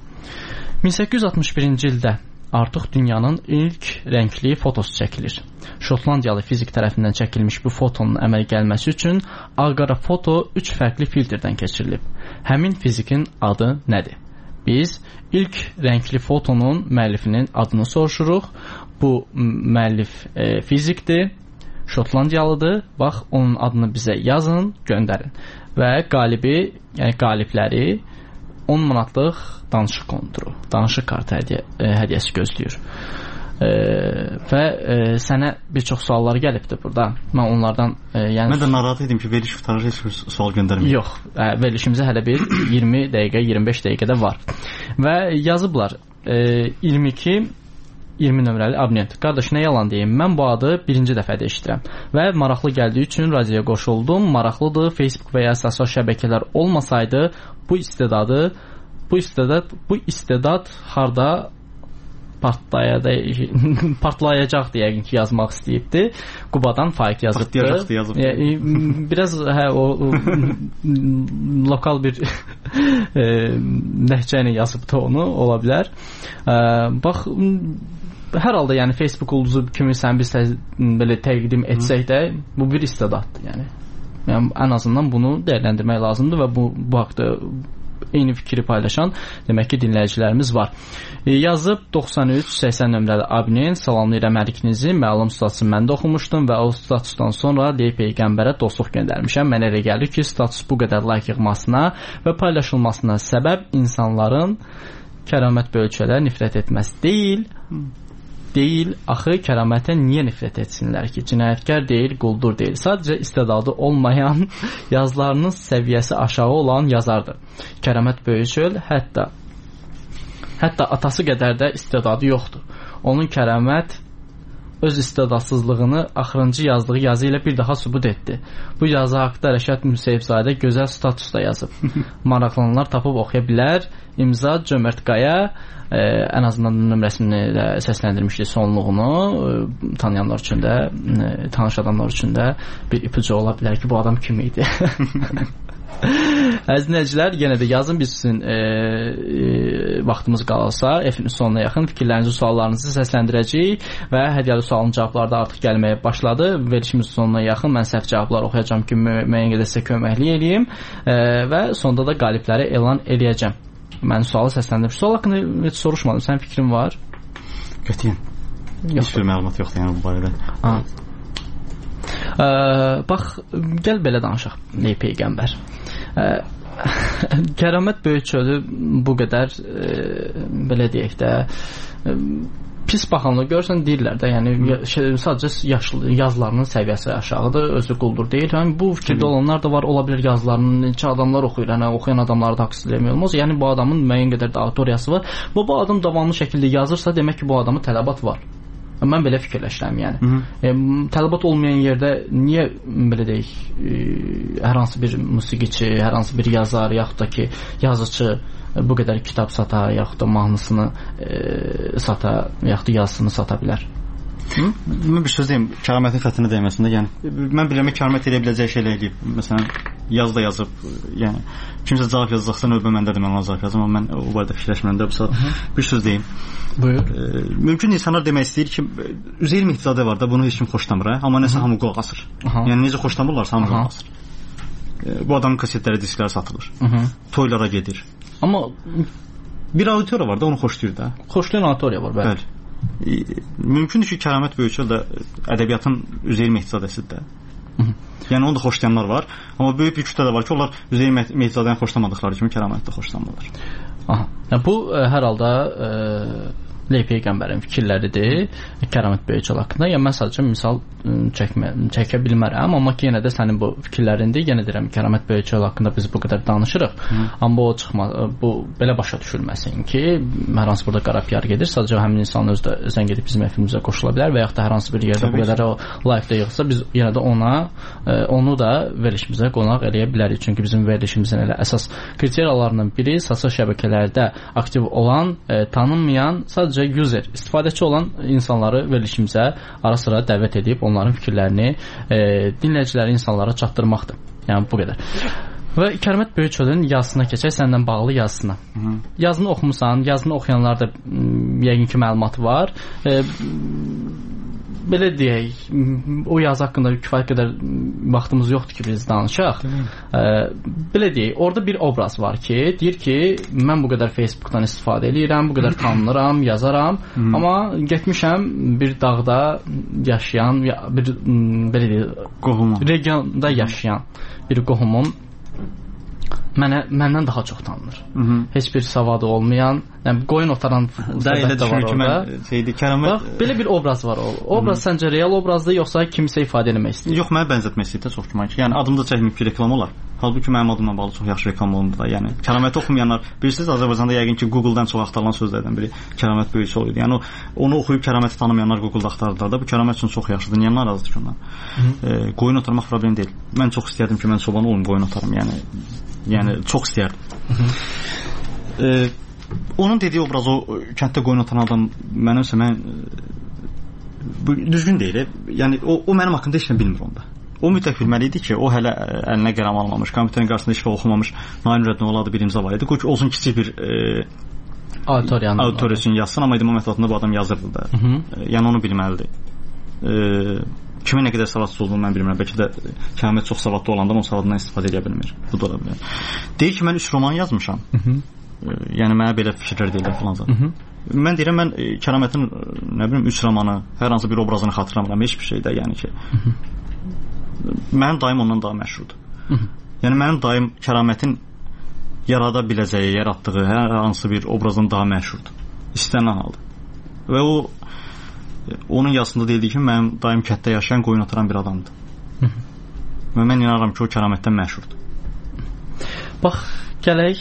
1861-ci ildə artıq dünyanın ilk rəngli fotosu çəkilir. Şotlandiyalı fizik tərəfindən çəkilmiş bu fotonun əmələ gəlməsi üçün ağ-qara foto 3 fərqli filtrdən keçirilib. Həmin fizikin adı nədir? Biz ilk rəngli fotonun müəllifinin adını soruşuruq. Bu müəllif fizikdir, Şotlandiyalıdır. Bax, onun adını bizə yazın, göndərin. Və qalibi, yəni qalibləri 10 manatlıq danışıq konturu, danışıq kartı hədiyyəsi gözləyir. Və sənə bir çox suallar gəlibdir burada. Mən onlardan yəni mən də narahat idim ki, veriliş qurtarır, heç bir sual göndərməyim. Yox, verilişimizə hələ bir 20 dəqiqə, 25 dəqiqədə var. Və yazıblar 20 nömrəli abonent. Qardaş, nə yalan deyim, mən bu adı birinci dəfədə eşidirəm və maraqlı gəldiyi üçün radioya qoşuldum. Maraqlıdır. Facebook və ya sosial şəbəkələr olmasaydı bu istedad harda partlayacaqdı yəqin ki, yazmaq istəyibdi. Qubadan Faiq yazıbdı. Biraz o lokal bir ləhcə ilə yazıbdı onu, ola bilər. Bax, hər halda yəni Facebook ulduzu kimi sən biz belə təqdim etsək də bu bir istedaddır yəni. Yəni ən azından bunu dəyərləndirmək lazımdır və bu haqda eyni fikri paylaşan demək ki, dinləyicilərimiz var. Yazıb 93-80 nömrəli abinin salamlayıram hər ikinizi. Məlum statusu mən də oxumuşdum və o statusdan sonra Ley Peyğəmbərə dostluq göndərmişəm. Mənə elə gəlir ki, status bu qədər like yığmasına və paylaşılmasına səbəb insanların kəramət bölgələrə nifrət etməsi deyil, axı kəramətə niyə nifrət etsinlər ki? Cinayətkar deyil, quldur deyil. Sadəcə istedadı olmayan, yazılarının səviyyəsi aşağı olan yazardır. Kəramət Böyükçöl hətta atası qədər də istedadı yoxdur. Onun kəramət öz istedadsızlığını axırıncı yazdığı yazı ilə bir daha sübut etdi. Bu yazı haqda Rəşad Müseyibzadə gözəl statusda yazıb. Maraqlananlar tapıb oxuya bilər. İmza Cömert Qaya, ən azından nömrəsini də səsləndirmişdi, sonluğunu. Tanıyanlar üçün də, tanış adamlar üçün də bir ipucu ola bilər ki, bu adam kim idi? Əziz dinləyicilər, yenə də yazın, biz sizin vaxtımız qalsa efin sonuna yaxın fikirlərinizi, suallarınızı səsləndirəcəyik və hədiyyəli sualın cavabları da artıq gəlməyə başladı. Verilişimiz sonuna yaxın mən səhv cavablar oxuyacağım ki, müəyyən qədər sizə köməklik eləyim və sonda da qalibləri elan eləyəcəm. Mən sualı səsləndirmişəm. Sual haqqında heç soruşmadım. Sənin fikrin var? Qətiyyən. Heç bir məlumat yoxdur yəni bu barədə. Bax, gəl belə danışaq. Ley Peyğəmbər. Kəramət Böyükçölü bu qədər belə deyək də pis baxanla görsən deyirlər də, yəni sadəcə yazılarının səviyyəsi aşağıdır, özü quldur deyil. Yəni bu fikirdə olanlar da var, ola bilər yazılarını neçə adamlar oxuyur, yəni oxuyan adamları da haqsız eləmək olmaz. Yəni bu adamın müəyyən qədər də auditoriyası var. Bu adam davamlı şəkildə yazırsa, demək ki, bu adamın tələbat var. Mən belə fikirləşirəm, yəni. Tələbat olmayan yerdə niyə belə deyək, hər hansı bir musiqiçi, hər hansı bir yazar, yaxud da ki, yazıcı bu qədər kitab sata, yaxud da mahnısını sata, yaxud da yazısını sata bilər? Mən bir söz deyim, kəramətin xəttinə dəyməsində, yəni mən bilirəm kəramət edə biləcək şeylə eləyib. Məsələn, yazda yazıb, yəni kimsə cavab yazacaqsa növbə məndədir, mən ona cavab yazım, amma mən o barədə fikirləşməndə bir söz deyim. Buyur. Mümkün insanlar demək istəyir ki, Üzeyir Mehdizadə var da, bunu heç kim xoşlamır, amma nəsə hamı qulaq asır. Yəni necə xoşlamırlarsa hamı qulaq asır. Bu adamın kasetləri, diskləri satılır. Toylara gedir. Amma bir auditoriya var da, onu xoşlayır da. Xoşlayan auditoriya var, bəli. Mümkündür ki, Kəramət Böyükçöl də ədəbiyyatın Üzeyir Mehdizadəsidir də. Yəni onu da xoşlayanlar var. Amma böyük bir kütlə də var ki, onlar Üzeyir Mehdizadəni xoşlamadıqları kimi Kəramət də xoşlamırlar. Bu hər halda Ley Peyğəmbərin fikirləridir Kəramət Böyükçöl haqqında. Yəni mən sadəcə misal çəkə bilmərəm, amma ki yenə də sənin bu fikirlərindir. Yenə deyirəm, Kəramət Böyükçöl haqqında biz bu qədər danışırıq. Amma o bu belə başa düşülməsin ki, hər hansı burada qara PR gedir. Sadəcə həmin insan özü də zəng edib bizim efimizə qoşula bilər və yaxud da hər hansı bir yerdə bu qədər o live-də yığsa, biz yenə də onu da verilişimizə qonaq eləyə bilərik. Çünki bizim verilişimizin elə əsas kriteriyalarından biri sosial şəbəkələrdə aktiv olan, tanınmayan, sadəcə user, istifadəçi olan insanları verilişimizə ara-sıra dəvət edib onların fikirlərini dinləyiciləri insanlara çatdırmaqdır. Yəni bu qədər. Və Kəramət Böyükçölün yazısına keçək, səndən bağlı yazısına. Yazını oxumusan, yazını oxuyanlar da yəqin ki məlumatı var. Belə deyək, o yazı haqqında kifayət qədər vaxtımız yoxdur ki, biz danışaq. Belə deyək, orada bir obraz var ki, deyir ki, mən bu qədər Facebookdan istifadə edirəm, bu qədər tanınıram, yazaram, amma getmişəm bir dağda yaşayan, bir belə deyək, regionda yaşayan bir qohumum məndən daha çox tanınır. Heç bir savadı olmayan, yəni qoyun otaran da var orada. Belə bir obraz var. O obraz səncə real obrazdır, yoxsa kimsə ifadə etmək istəyir? Yox, mənə bənzətmək istəyir də çox güman ki. Yəni adımda çəkməyib ki, reklam olar. Halbuki mənim adımla bağlı çox yaxşı reklam olundu da. Yəni kəraməti oxumayanlar, bilirsiniz, Azərbaycanda yəqin ki, Google-dan çox axtarılan sözlərdən biri Kəramət Böyükçöl idi. Yəni onu oxuyub kəraməti tanımayanlar Google-da axtardılar da. Bu kəramət üçün çox yaxşıdır. Niyə narazıdır ki ondan? Qoyun otarmaq problem deyil. Mən çox istərdim ki, mən çoban olum, qoyun otarım. Yəni çox istərdim. onun dediyi obraz o kənddə qoyun otan adam mənimsə mən bu düzgün deyil. Yəni o mənim haqqımda heç nə bilmir onda. O mütləq bilməli idi ki, o hələ əlinə qələm almamış, kompüterin qarşısında heç vaxt oxumamış, Nail Nurəddin oğlu bir imza var idi. Qoy ki, olsun kiçik bir auditoriya üçün yazsın, amma idman mətbuatında bu adam yazırdı da. Yəni onu bilməlidir. Kimin nə qədər savadsız olduğunu mən bilmirəm. Bəlkə də Kamil çox savadlı olandan o savadından istifadə edə bilmir. Bu da ola bilər. Deyir ki, mən 3 roman yazmışam. Yəni mənə belə fikirlər deyirlər filanca. Mən deyirəm, mən Kəramətin nə bilim 3 romanı, hər hansı bir obrazını xatırlamıram, heç bir şey də, yəni ki. Mənim dayım ondan daha məşhurdur. Yəni mənim dayım Kəramətin yarada biləcəyi, yaratdığı hər hansı bir obrazın daha məşhurdur. İstənilən halda. Və onun yazısında deyildi ki, mənim dayım kənddə yaşayan, qoyun otaran bir adamdır. Və mən inanıram ki, o Kəramətdən məşhurdur. Bax, gələk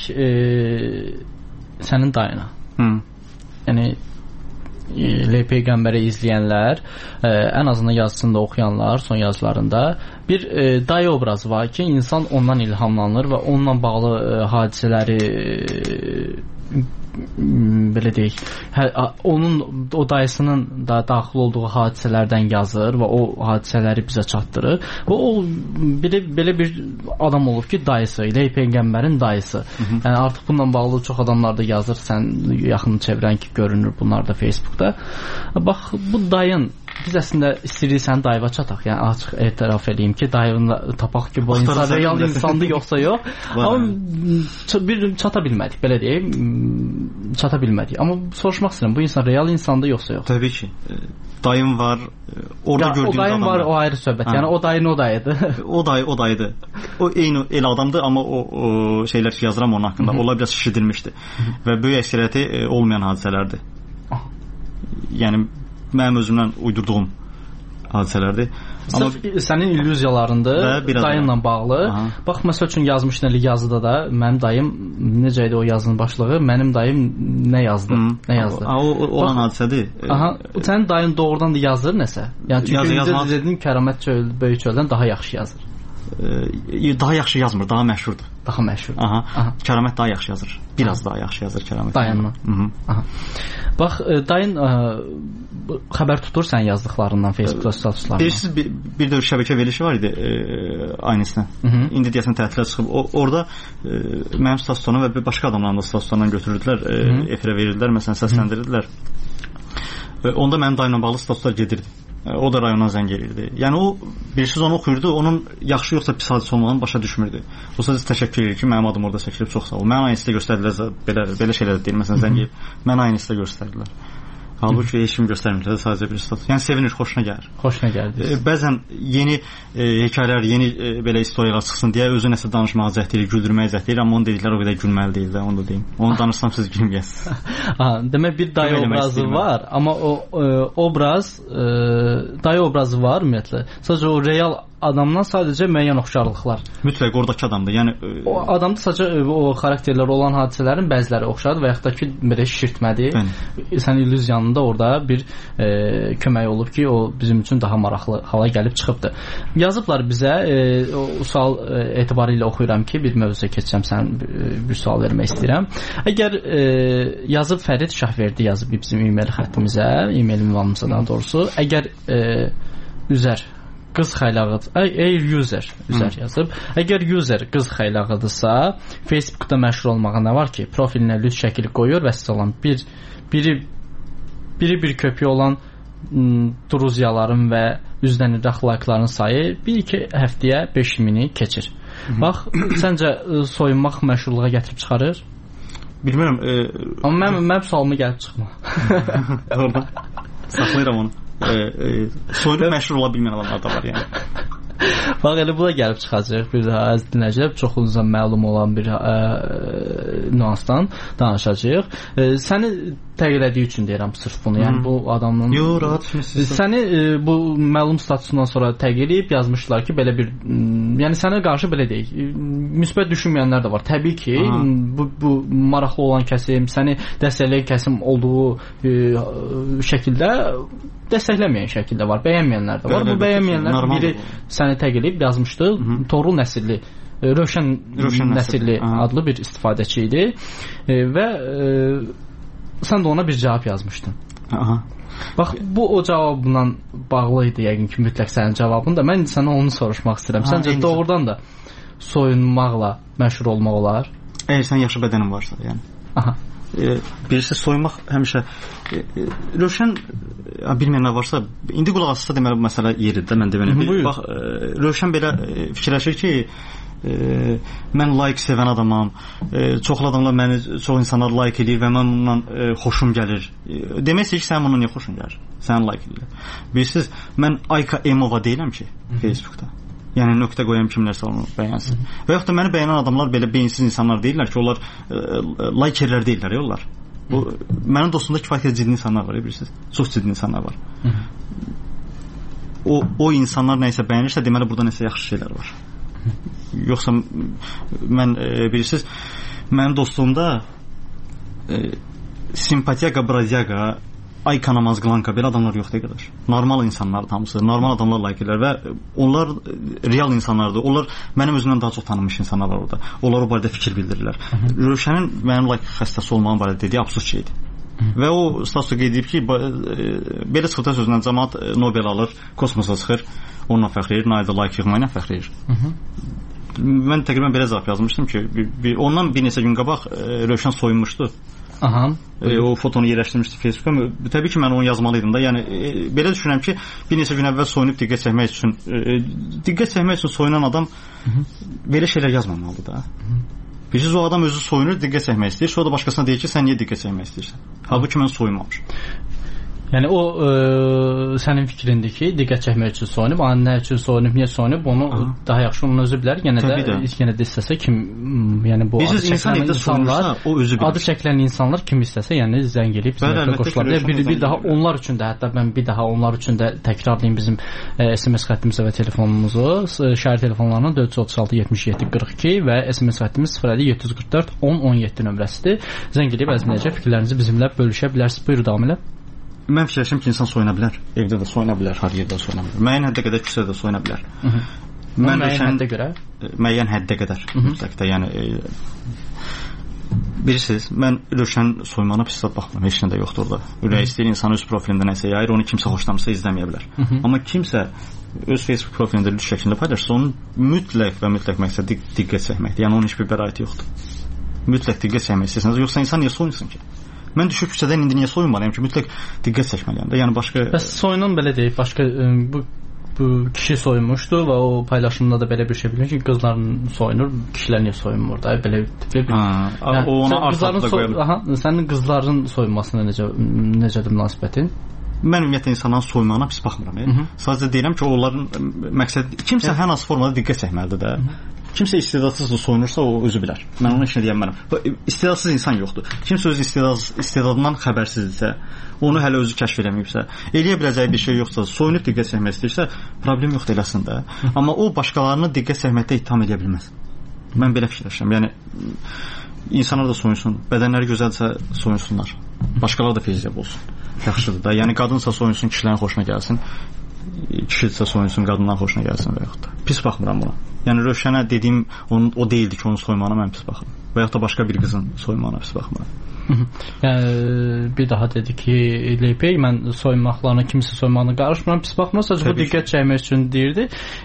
sənin dayına. Yəni L Peyğəmbəri izləyənlər, ən azından yazısında oxuyanlar, son yazılarında bir dayı obrazı var ki, insan ondan ilhamlanır və onunla bağlı hadisələri belə deyək, onun o dayısının da daxil olduğu hadisələrdən yazır və o hadisələri bizə çatdırır. Və o belə bir adam olub ki, dayısı, L Peyğəmbərin dayısı. Yəni artıq bununla bağlı çox adamlar da yazır, sən yaxın çevrən ki, görünür bunlar da Facebookda. Bax, bu dayın biz əslində istəyirik səni dayıva çataq. Yəni açıq etiraf edeyim ki, dayını tapaq ki, bu insan real insandır yoxsa yox. Amma bir çata bilmədik, belə deyim. Çata bilmədik. Amma soruşmaq istəyirəm, bu insan real insandır yoxsa yox? Təbii ki. Dayım var. Orada gördüyümüz adam. O dayım var, o ayrı söhbət. Yəni o dayın o dayıdır. O dayıdır. O eyni el adamdır, amma o şeylər ki yazıram onun haqqında. Onlar biraz şişirdilmişdi. Və böyük əksəriyyəti olmayan hadisələrdir. Yəni mənim özümdən uydurduğum hadisələrdir. Sırf sənin illüziyalarındır dayınla bağlı. Bax, məsəl üçün yazmışdın yazıda da, mənim dayım, necə idi o yazının başlığı? Mənim dayım nə yazdı? Nə yazdı? O olan hadisədir. Sənin dayın doğrudan da yazır nəsə? Yəni çünki dedin Kəramət böyük çöldən daha yaxşı yazır. Daha yaxşı yazmır, daha məşhurdur. Daha məşhur. Kəramət daha yaxşı yazır. Biraz daha yaxşı yazır Kəramət. Dayınla. Bax, dayın xəbər tutur sən yazdıqlarından Facebookda statuslarından. Bilirsiniz, bir də şəbəkə verilişi var idi aynısına. İndi deyəsən tətilə çıxıb. Orada mənim statuslarımı və başqa adamların da statuslarından götürürdülər, efirə verirdilər, məsələn səsləndirirdilər. Onda mənim dayımla bağlı statuslar gedirdi. O da rayondan zəng edirdi. Yəni o birisiz onu oxuyurdu, onun yaxşı yoxsa pis hadisə olmağını başa düşmürdü. O sadəcə təşəkkür edir ki, mənim adım orada çəkilib, çox sağ ol. Mən aynısını göstərdilər, belə şeylər deyil. Məsələn zəng edib, mən aynısını göstərdilər. Halbuki heç kim göstərmirlər, sadəcə bir status. Yəni sevinir, xoşuna gəlir. Xoşuna gəldi. Bəzən yeni hekayələr, yeni belə istoriyalar çıxsın deyə özü nəsə danışmağa cəhd edir, güldürməyə cəhd edir, amma onun dedikləri o qədər gülməli deyil də, onu da deyim. Onu danışsam siz gülməyəsiniz. Demək bir dayı obrazı var, amma o obraz, dayı obrazı var ümumiyyətlə. Sadəcə o real adamdan sadəcə müəyyən oxşarlıqlar. Mütləq oradakı adamdır. Yəni o adamda sadəcə o xarakterlər olan hadisələrin bəziləri oxşardır və yaxud da ki belə şişirtmədir. Sən illüziyanında orada bir kömək olub ki, o bizim üçün daha maraqlı hala gəlib çıxıbdı. Yazıblar bizə, o sual etibarilə oxuyuram ki, bir mövzuya keçəcəm, sən bir sual vermək istəyirəm. Əgər yazıb Fərid Şahverdi yazıb bizim e-mail xəttimizə, e-mail ünvanımıza daha doğrusu, əgər üzər qız xəylağıdır. User yazıb. Əgər user qız xəylağıdırsa, Facebookda məşhur olmağa nə var ki? Profilinə lüt şəkili qoyur və salam. Biri bir köpüyü olan druziyaların və üzdən iraq like'ların sayı 1-2 həftəyə 5000-i keçir. Bax, səncə soyunmaq məşhurluğa gətirib çıxarır? Bilmirəm. Amma mənim sualımı gəlib çıxma. Orada saxlayıram onu. Soyunub məşhur ola bilməyən adamlar da var yəni. Bax, elə bu da gəlib çıxacaq bir daha əziz dinləyicilər, çoxunuzdan məlum olan bir nüansdan danışacağıq. Səni təqdir etdiyi üçün deyirəm sırf bunu. Yəni bu adamın səni bu məlum statusundan sonra təqdir edib yazmışlar ki, belə bir yəni sənə qarşı belə deyək, müsbət düşünməyənlər də var. Təbii ki, bu maraqlı olan kəsim, səni dəstəkləyən kəsim olduğu şəkildə dəstəkləməyən şəkildə var, bəyənməyənlər də var. Bu bəyənməyənlər biri səni təqdir edib yazmışdı. Toğrul nəsilli, Rövşən nəsilli adlı bir istifadəçi idi və sən də ona bir cavab yazmışdın. Aha. Bax, bu o cavabla bağlı idi yəqin ki, mütləq sənin cavabın da. Mən sənə onu soruşmaq istəyirəm. Səncə doğrudan da soyunmaqla məşhur olmaq olar? Əgər sən yaxşı bədənin varsa, yəni. Aha. Birisi soyunmaq həmişə Rövşən bilməyən nə varsa, indi qulaq assa deməli bu məsələ yeridir də, mən deməli. Bax, Rövşən belə fikirləşir ki, mən layiq sevən adamam, çoxlu adamlar məni, çox insanlar layiq edir və mən bundan xoşum gəlir. Demək istəyir ki, sənin bundan niyə xoşun gəlir? Sənin layiq edirlər. Bilirsiniz, mən Ayka Emova deyiləm ki, Facebookda. Yəni nöqtə qoyan kimlərsə onu bəyənsin. Və yaxud da məni bəyənən adamlar belə beyinsiz insanlar deyirlər ki, onlar laykerlər deyirlər, onlar. Bu mənim dostumda kifayət ciddi insanlar var, bilirsiniz. Çox ciddi insanlar var. O insanlar nəsə bəyənirsə, deməli burada nəsə yaxşı şeylər var. Yoxsa mən bilirsiniz, mənim dostluğumda Simpatiyaga Brazyaga, Ayka Namazqlanka belə adamlar yoxdur qədər. Normal insanlardır hamısı, normal adamlar layiq edirlər və onlar real insanlardır. Onlar mənim özümdən daha çox tanınmış insanlar var orada. Onlar o barədə fikir bildirirlər. Rövşənin mənim layiq xəstəsi olmağım barədə dediyi absurd şeydir. Və o statusda qeyd edib ki, belə çıxıda sözündən cəmaət Nobel alır, kosmosa çıxır, onunla fəxr edir, Naildə layiq yığmayla fəxr edir. Mən təqribən belə cavab yazmışdım ki, ondan bir neçə gün qabaq Rövşən soyunmuşdu. Aha. O fotonu yerləşdirmişdi Facebook'a. Təbii ki, mən onu yazmalıydım da. Yəni belə düşünürəm ki, bir neçə gün əvvəl soyunub diqqət çəkmək üçün soyunan adam belə şeylər yazmamalıdır da. Bilirsiniz, o adam özü soyunur, diqqət çəkmək istəyir. Sonra da başqasına deyir ki, sən niyə diqqət çəkmək istəyirsən? Halbuki mən soyunmamışam. Yəni o sənin fikrindir ki, diqqət çəkmək üçün soyunub, nə üçün soyunub, niyə soyunub, onu daha yaxşı onun özü bilər. Yenə də istəsə kim, yəni bu adı çəkilən insanlar, adı çəkilən insanlar kim istəsə, yəni zəng edib bizə qoşula bilər. Bir daha onlar üçün də, hətta mən bir daha onlar üçün də təkrarlayım bizim SMS xəttimizi və telefonumuzu. Şəhər telefonlarının 436 77 42 və SMS xəttimiz 0744 10 17 nömrəsidir. Zəng edib əzməyəcək fikirlərinizi bizimlə bölüşə bilərsiniz. Buyur, davam elə. Mən fikirləşirəm ki, insan soyuna bilər. Evdə də soyuna bilər, hər yerdə soyuna bilər. Müəyyən həddə qədər küçədə də soyuna bilər. Müəyyən həddə görə? Müəyyən həddə qədər. Mütləqdə, yəni bilirsiniz, mən Rövşən soymağına pis baxmıram. Heç nə də yoxdur orada. Ürək istəyir insan öz profilində nəsə yayır, onu kimsə xoşlamırsa izləməyə bilər. Amma kimsə öz Facebook profilində lüt şəklində paylaşsa, onun mütləq və mütləq məqsədi diqqət çəkməkdir. Yəni onun heç bir bəraəti yoxdur. Mütləq diqqət çəkmək istəyirsiniz, yoxsa insan niyə soyunsun ki? Mən düşüb küçədən indi niyə soyunmalıyam ki, mütləq diqqət çəkməliyəm də. Yəni başqa bəs soyunan belə deyib, başqa bu kişi soyunmuşdu və o paylaşımda da belə bir şey bilir ki, qızların soyunur, kişilər niyə soyunmur da, belə o ona artıq da qoya bilər. Sənin qızların soyunmasına necədir münasibətin? Mən ümumiyyətlə insanların soyunmağına pis baxmıram. Sadəcə deyirəm ki, onların məqsədi kimsə hər hansı formada diqqət çəkməlidir də. Kimsə istedadsız da soyunursa o özü bilər. Mən ona heç nə deyəmmərəm. İstedadsız insan yoxdur. Kimsə öz istedadından xəbərsizdirsə, onu hələ özü kəşf eləməyibsə, eləyə biləcəyi bir şey yoxsa, soyunub diqqət çəkmək istəyirsə, problem yoxdur, eləsin də. Amma o başqalarını diqqət çəkməkdə ittiham edə bilməz. Mən belə fikirləşirəm. Yəni insanlar da soyunsun, bədənləri gözəldirsə soyunsunlar. Başqaları da fiziyab olsun. Yaxşıdır da. Yəni qadınsa soyunsun, kişilərin xoşuna gəlsin. Kişidirsə soyunsun, qadınların xoşuna gəlsin və yaxud da. Pis baxmıram buna. Yəni Rövşənə dediyim o deyildi ki, onun soymağına mən pis baxıram. Və yaxud da başqa bir qızın soymağına pis baxmıram. Yəni bir daha dedi ki, Leypey, mən soymaqlarına, kimsə soymağına qarışmıram, pis baxmıram. Sadəcə bu diqqət çəkmək üçün deyirdi.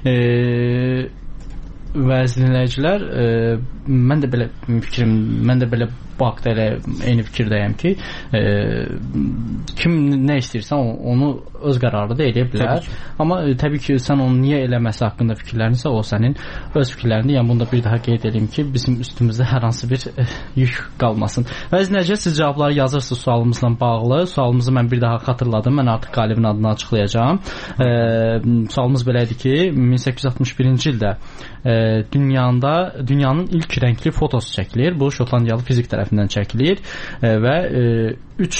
Və dinləyicilər, mən də belə bu haqda elə eyni fikirdəyəm ki, kim nə istəyirsə onu öz qərarı da eləyə bilər. Amma təbii ki, sən onu niyə eləməsi haqqında fikirlərinsə, o sənin öz fikirlərindir. Yəni bunu da bir daha qeyd edeyim ki, bizim üstümüzdə hər hansı bir yük qalmasın. Və dinləyicilər, siz cavabları yazırsınız sualımızla bağlı. Sualımızı mən bir daha xatırladım. Mən artıq qalibin adını açıqlayacağam. Sualımız belə idi ki, 1861-ci ildə dünyanın ilk rəngli fotosu çəkilir. Bu Şotlandiyalı fizik tərəfindən çəkilir və 3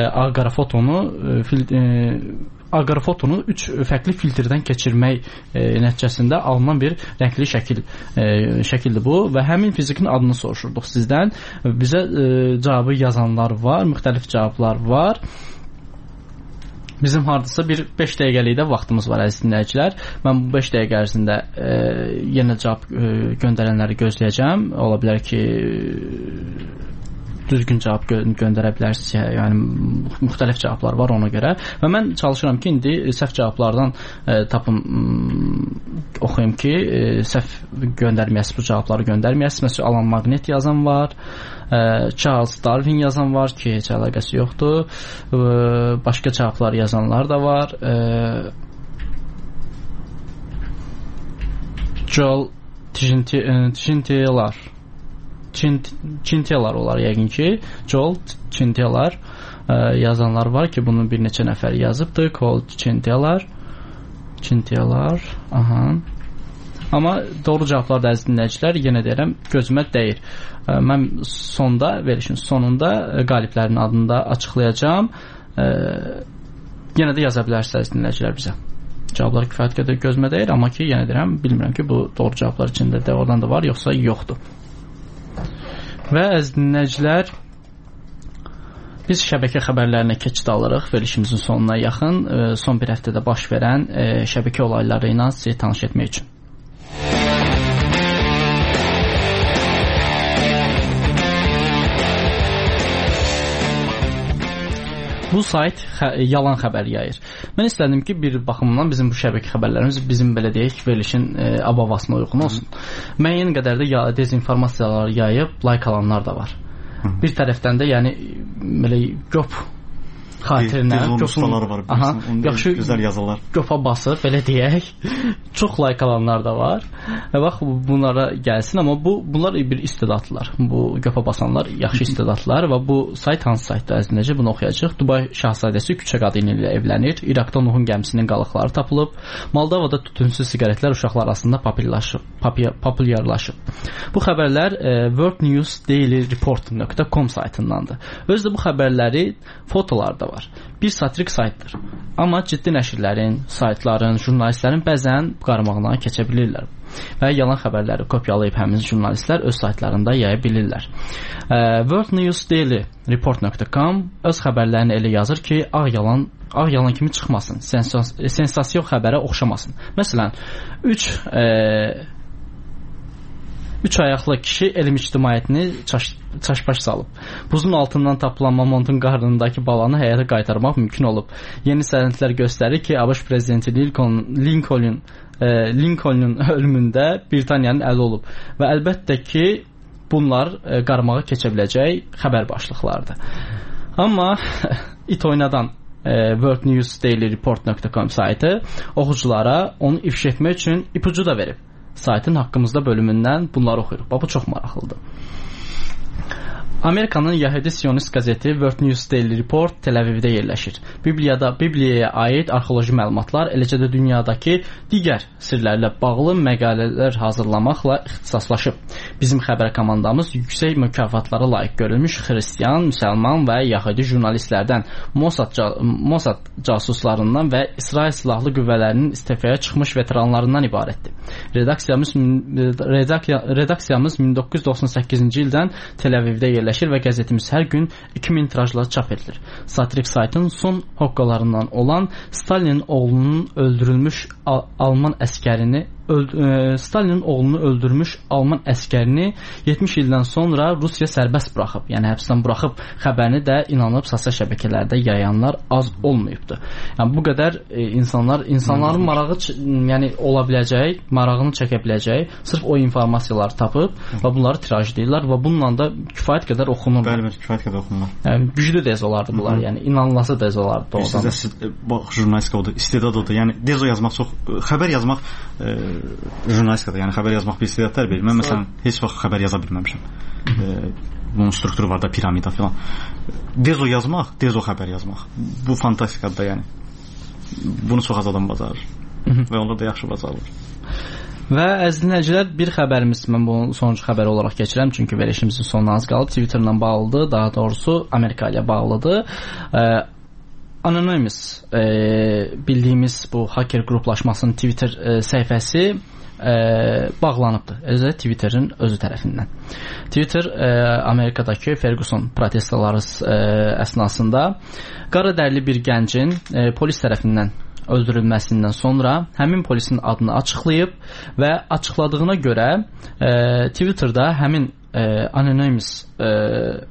aqrafotonu 3 fərqli filtrdən keçirmək nəticəsində alınan bir rəngli şəkildir bu və həmin fizikin adını soruşurduq sizdən. Bizə cavabı yazanlar var, müxtəlif cavablar var. Bizim hardasa bir 5 dəqiqəlik də vaxtımız var, əziz dinləyicilər. Mən bu 5 dəqiqə ərzində yenə cavab göndərənləri gözləyəcəm. Ola bilər ki, düzgün cavab göndərə bilərsinizsə, yəni müxtəlif cavablar var ona görə. Və mən çalışıram ki, indi səhv cavablardan tapım oxuyum ki, səhv göndərməyəsiniz, bu cavabları göndərməyəsiniz. Məsələn, Alan Magnet yazan var, Charles Darwin yazan var ki, heç əlaqəsi yoxdur. Başqa cavablar yazanlar da var. Joel Chintelar olar yəqin ki, Joel Chintelar yazanlar var ki, bunun bir neçə nəfər yazıbdır. Cold Chintelar. Aha. Amma doğru cavablar da əziz dinləyicilər, yenə deyirəm, gözümə dəyir. Mən verilişin sonunda qaliblərin adını da açıqlayacağam. Yenə də yaza bilərsiniz dinləyicilər bizə. Cavablar kifayət qədər gözümə dəyir, amma ki, yenə deyirəm, bilmirəm ki, bu doğru cavablar içində də oradan da var, yoxsa yoxdur. Və əziz dinləyicilər, biz şəbəkə xəbərlərinə keçid alırıq verilişimizin sonuna yaxın, son bir həftədə baş verən şəbəkə olayları ilə sizi tanış etmək üçün. Bu sayt yalan xəbər yayır. Mən istədim ki, bir baxımdan bizim bu şəbəkə xəbərlərimiz bizim belə deyək, verilişin abavasına uyğun olsun. Müəyyən qədər də dezinformasiyalar yayıb, like alanlar da var. Bir tərəfdən də yəni belə göp xatirinə yaxşı gözəl yazılar. Göpa basır, belə deyək. Çox like alanlar da var. Və bax bunlara gəlsin, amma bunlar bir istedadlılar. Bu göpa basanlar yaxşı istedadlılar və bu sayt hansı saytda əzizləyəcək bunu oxuyacağıq. Dubay şahzadəsi küçə qadını ilə evlənir. İraqda Nuhun gəmisinin qalıqları tapılıb. Moldovada tütünsüz siqaretlər uşaqlar arasında populyarlaşıb. Bu xəbərlər worldnewsdailyReport.com saytındandır. Özdə bu xəbərləri fotolar da var. Bir satirik saytdır. Amma ciddi nəşrlərin, saytların, jurnalistlərin bəzən qarmağına keçə bilirlər. Və yalan xəbərləri kopyalayıb həmin jurnalistlər öz saytlarında yaya bilirlər. worldnewsdailyReport.com öz xəbərlərini elə yazır ki, ağ yalan kimi çıxmasın, sensasiyon xəbərə oxşamasın. Məsələn, 3 ayaqlı kişi elm ictimaiyyətini çaşbaş salıb. Buzun altından tapılan mamontun qarnındakı balanı həyata qaytarmaq mümkün olub. Yeni sənədlər göstərir ki, ABŞ prezidenti Lincolnun ölümündə Britaniyanın əli olub. Və əlbəttə ki, bunlar qarmağa keçə biləcək xəbər başlıqlardır. Amma it oynadan worldnewsdailyReport.com saytı oxuculara onu ifşa etmək üçün ipucu da verib. Saytın haqqımızda bölümündən bunları oxuyuruq. Bu çox maraqlıdır. Amerikanın Yəhudi Sionist qəzeti World News Daily Report Tel Avivdə yerləşir. Bibliyaya aid arxeoloji məlumatlar, eləcə də dünyadakı digər sirlərlə bağlı məqalələr hazırlamaqla ixtisaslaşıb. Bizim xəbər komandamız yüksək mükafatlara layiq görülmüş xristian, müsəlman və yəhudi jurnalistlərdən, Mossad casuslarından və İsrail silahlı qüvvələrinin istifaya çıxmış veteranlarından ibarətdir. Redaksiyamız 1998-ci ildən Tel Avivdə yerləşir və qəzetimiz hər gün 2000 tirajla çap edilir. Satirik saytın son hoqqalarından olan Stalinin oğlunu öldürmüş Alman əskərini 70 ildən sonra Rusiya sərbəst buraxıb, yəni həbsdən buraxıb xəbərini də inanıb sosial şəbəkələrdə yayanlar az olmayıbdır. Yəni bu qədər insanların marağı, yəni ola biləcək, marağını çəkə biləcək, sırf o informasiyaları tapıb və bunları tiraj edirlər və bununla da kifayət qədər oxunur. Bəli, kifayət qədər oxunur. Yəni güclü dez olardı bunlar, yəni inanılası dez olardı oradan. Bax, jurnalistika odur, istedad odur. Yəni dezo yazmaq çox, xəbər yazmaq jurnalistikada, yəni xəbər yazmaq bir istedad tələb edir. Mən məsələn heç vaxt xəbər yaza bilməmişəm. Bunun strukturu var da, piramida filan. Dezo yazmaq, dezo xəbər yazmaq. Bu fantastikadır da, yəni. Bunu çox az adam bacarır. Və onlar da yaxşı bacarır. Və əziz dinləyicilər, bir xəbərimiz, mən bunu sonuncu xəbər olaraq keçirəm, çünki verilişimizin sonuna az qalıb. Twitterla bağlıdır, daha doğrusu Amerika ilə bağlıdır. Anonymous bildiyimiz bu hacker qruplaşmasının Twitter səhifəsi bağlanıbdır. Özü Twitterin özü tərəfindən. Twitter Amerikadakı Ferguson protestoları əsnasında qara dərili bir gəncin polis tərəfindən öldürülməsindən sonra həmin polisin adını açıqlayıb və açıqladığına görə Twitterda həmin Anonymous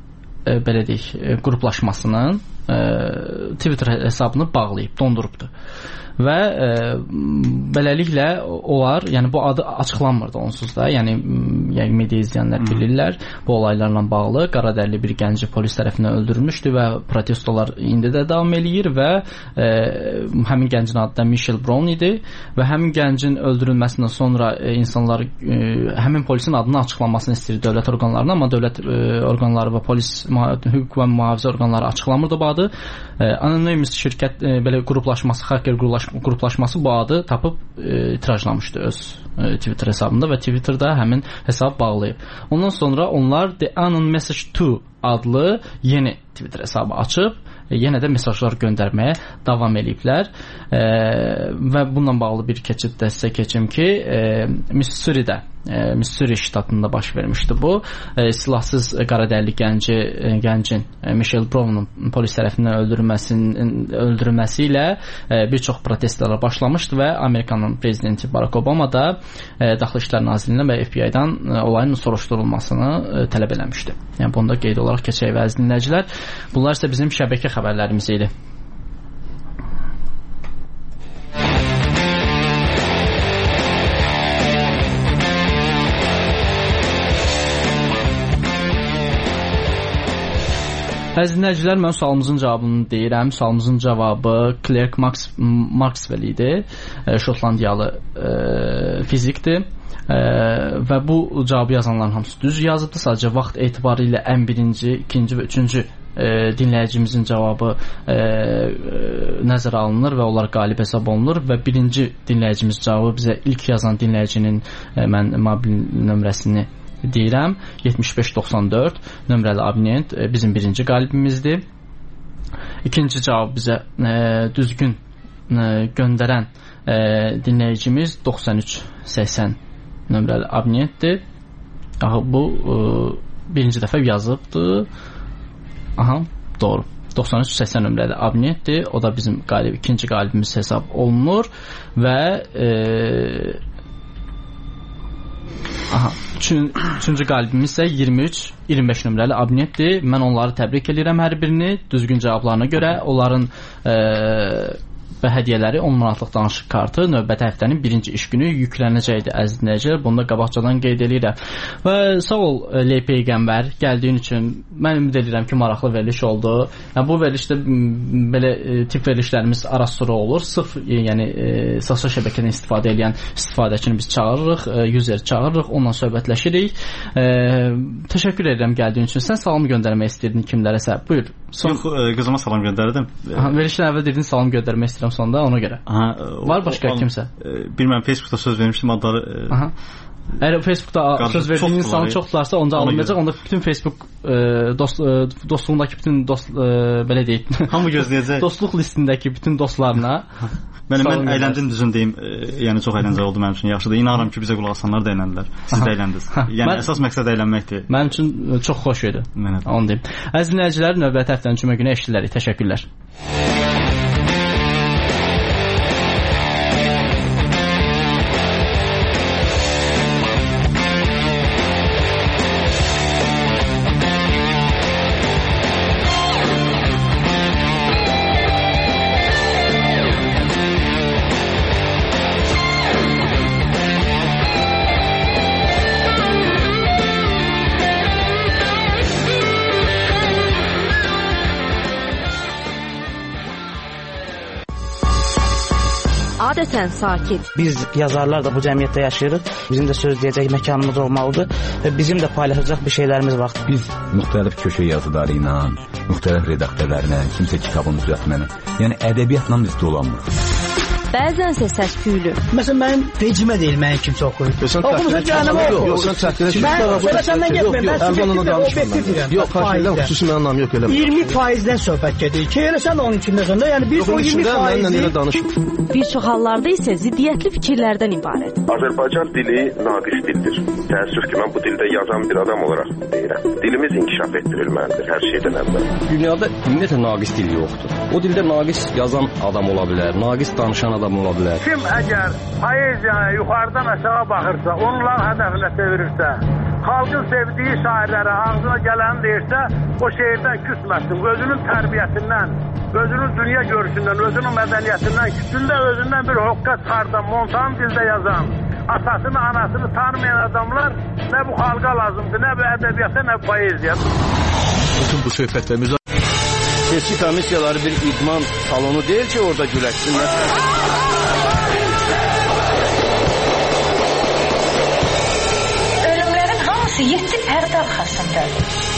belə deyək, qruplaşmasının Twitter hesabını bağlayıb, dondurubdu. Və beləliklə onlar, yəni bu adı açıqlanmırdı onsuz da, yəni media izləyənlər bilirlər, bu olaylarla bağlı qaradərili bir gənci polis tərəfindən öldürülmüşdü və protestolar indi də davam eləyir və həmin gəncin adı da Michelle Brown idi və həmin gəncin öldürülməsindən sonra insanlar həmin polisin adını açıqlanmasını istəyir dövlət orqanlarına, amma dövlət orqanları və polis, hüquq və mühafizə orqanları açıqlamırdı bu adı. Anonymous şirkət belə qruplaşması, hacker qruplaşması bu adı tapıb tirajlamışdı öz Twitter hesabında və Twitterda həmin hesab bağlayıb. Ondan sonra onlar The Anon Message 2 adlı yeni Twitter hesabı açıb yenə də mesajlar göndərməyə davam eləyiblər və bununla bağlı bir keçid də sizə keçim ki, Missouri ştatında baş vermişdi bu. Silahsız qaradərili gəncin Michelle Brown'un polis tərəfindən öldürülməsi ilə bir çox protestlər başlamışdı və Amerikanın prezidenti Barack Obama da Daxili İşlər Nazirliyindən və FBI-dan olayın soruşturulmasını tələb eləmişdi. Yəni bunu da qeyd olaraq keçək və əziz dinləyicilər, bunlar isə bizim şəbəkə xəbərlərimiz idi. Əziz dinləyicilər, mən sualımızın cavabını deyirəm. Sualımızın cavabı Clerk Maxwell idi. Şotlandiyalı fizikdir. Və bu cavabı yazanların hamısı düz yazıbdı. Sadəcə vaxt etibarı ilə ən birinci, ikinci və üçüncü dinləyicimizin cavabı nəzərə alınır və onlar qalib hesab olunur və birinci dinləyicimiz cavabı bizə ilk yazan dinləyicinin mən mobil nömrəsini deyirəm, 7594 nömrəli abonent bizim birinci qalibimizdir. İkinci cavab bizə düzgün göndərən dinləyicimiz 9380 nömrəli abonentdir. Bu birinci dəfə yazıbdır. Doğru. 9380 nömrəli abonentdir. O da bizim ikinci qalibimiz hesab olunur və üçüncü qalibimiz isə 23-25 nömrəli abonentdir. Mən onları təbrik edirəm hər birini düzgün cavablarına görə. Onların və hədiyyələri 10 manatlıq danışıq kartı növbəti həftənin birinci iş günü yüklənəcəkdir əziz dinləyicilər. Bunu da qabaqcadan qeyd edirəm. Və sağ ol Ley Peyğəmbər, gəldiyin üçün mən ümid edirəm ki, maraqlı veriliş oldu. Yəni bu verilişdə belə tip verilişlərimiz arasıra olur. Sırf yəni sosial şəbəkədən istifadə edən istifadəçini biz çağırırıq, user çağırırıq, onunla söhbətləşirik. Təşəkkür edirəm gəldiyin üçün. Sən salam göndərmək istəyirdin kimlərəsə? Buyur. Yox, qızıma salam göndərdim. Verilişdən əvvəl dedin salam göndərmək istəyirəm sonda ona görə. Var başqa kimsə? Bilmirəm, Facebookda söz vermişdim adları. Əgər Facebookda söz verdiyin insan çoxlarsa onda alınmayacaq. Onda bütün Facebook dostluğundakı bütün belə deyək, hamı gözləyəcək. Dostluq listindəki bütün dostlarına mən əyləndim düzün deyim. Yəni çox əyləncəli oldu mənim üçün. Yaxşıdır. İnanıram ki, bizə qulaq asanlar da əyləndilər. Siz də əyləndiniz. Yəni əsas məqsəd əylənməkdir. Mənim üçün çox xoş idi. Onu deyim. Əziz dinləyicilər, növbəti həftənin cümə günü eşidilərik. Təşəkkürlər. Adətən sakit. Biz yazarlar da bu cəmiyyətdə yaşayırıq. Bizim də söz deyəcək məkanımız olmalıdır və bizim də paylaşacaq bir şeylərimiz var. Biz müxtəlif köşə yazıları ilə, müxtəlif redaktörlərlə, kimsə kitabın düzəltməni, yəni ədəbiyyatla biz dolanmırıq. Bəzənsə səs-küylü. Məsələn, mənim vecimə deyil, mənim kimsə oxuyur. Oxumusun cəhənnəmə oxuyur. Yox, sən çətinə Mən səndən getməyim, mən subjektiv yox, xahiş xüsusi mənim anlam yox, elə. 20%-dən söhbət gedir. Ki, elə sən onun içindəsən də, yəni biz o 20%-i... Bir çox hallarda isə ziddiyyətli fikirlərdən ibarət. Azərbaycan dili naqis dildir. Təəssüf ki, mən bu dildə yazan bir adam olaraq deyirəm. Dilimiz inkişaf etdirilməlidir hər şeydən əvvəl. Dünyada ümumiyyətlə naqis dil yoxdur. O dildə naqis yazan adam ola bilər, naqis danışan adam ola bilər. Kim əgər poeziyaya yuxarıdan aşağı baxırsa, onların hədəfinə çevirirsə, xalqın sevdiyi şairlərə ağzına gələni deyirsə, o şeirdən küsməsin. Özünün tərbiyəsindən, özünün dünya görüşündən, özünün mədəniyyətindən, küsündə özündən bir hoqqa çıxardan, montan dildə yazan, atasını, anasını tanımayan adamlar nə bu xalqa lazımdır, nə bu ədəbiyyata, nə bu poeziya. Bütün bu söhbət və seçki komissiyaları bir idman salonu deyil ki, orada güləşsinlər. Ölümlərin hamısı 7 pərdə arxasındadır.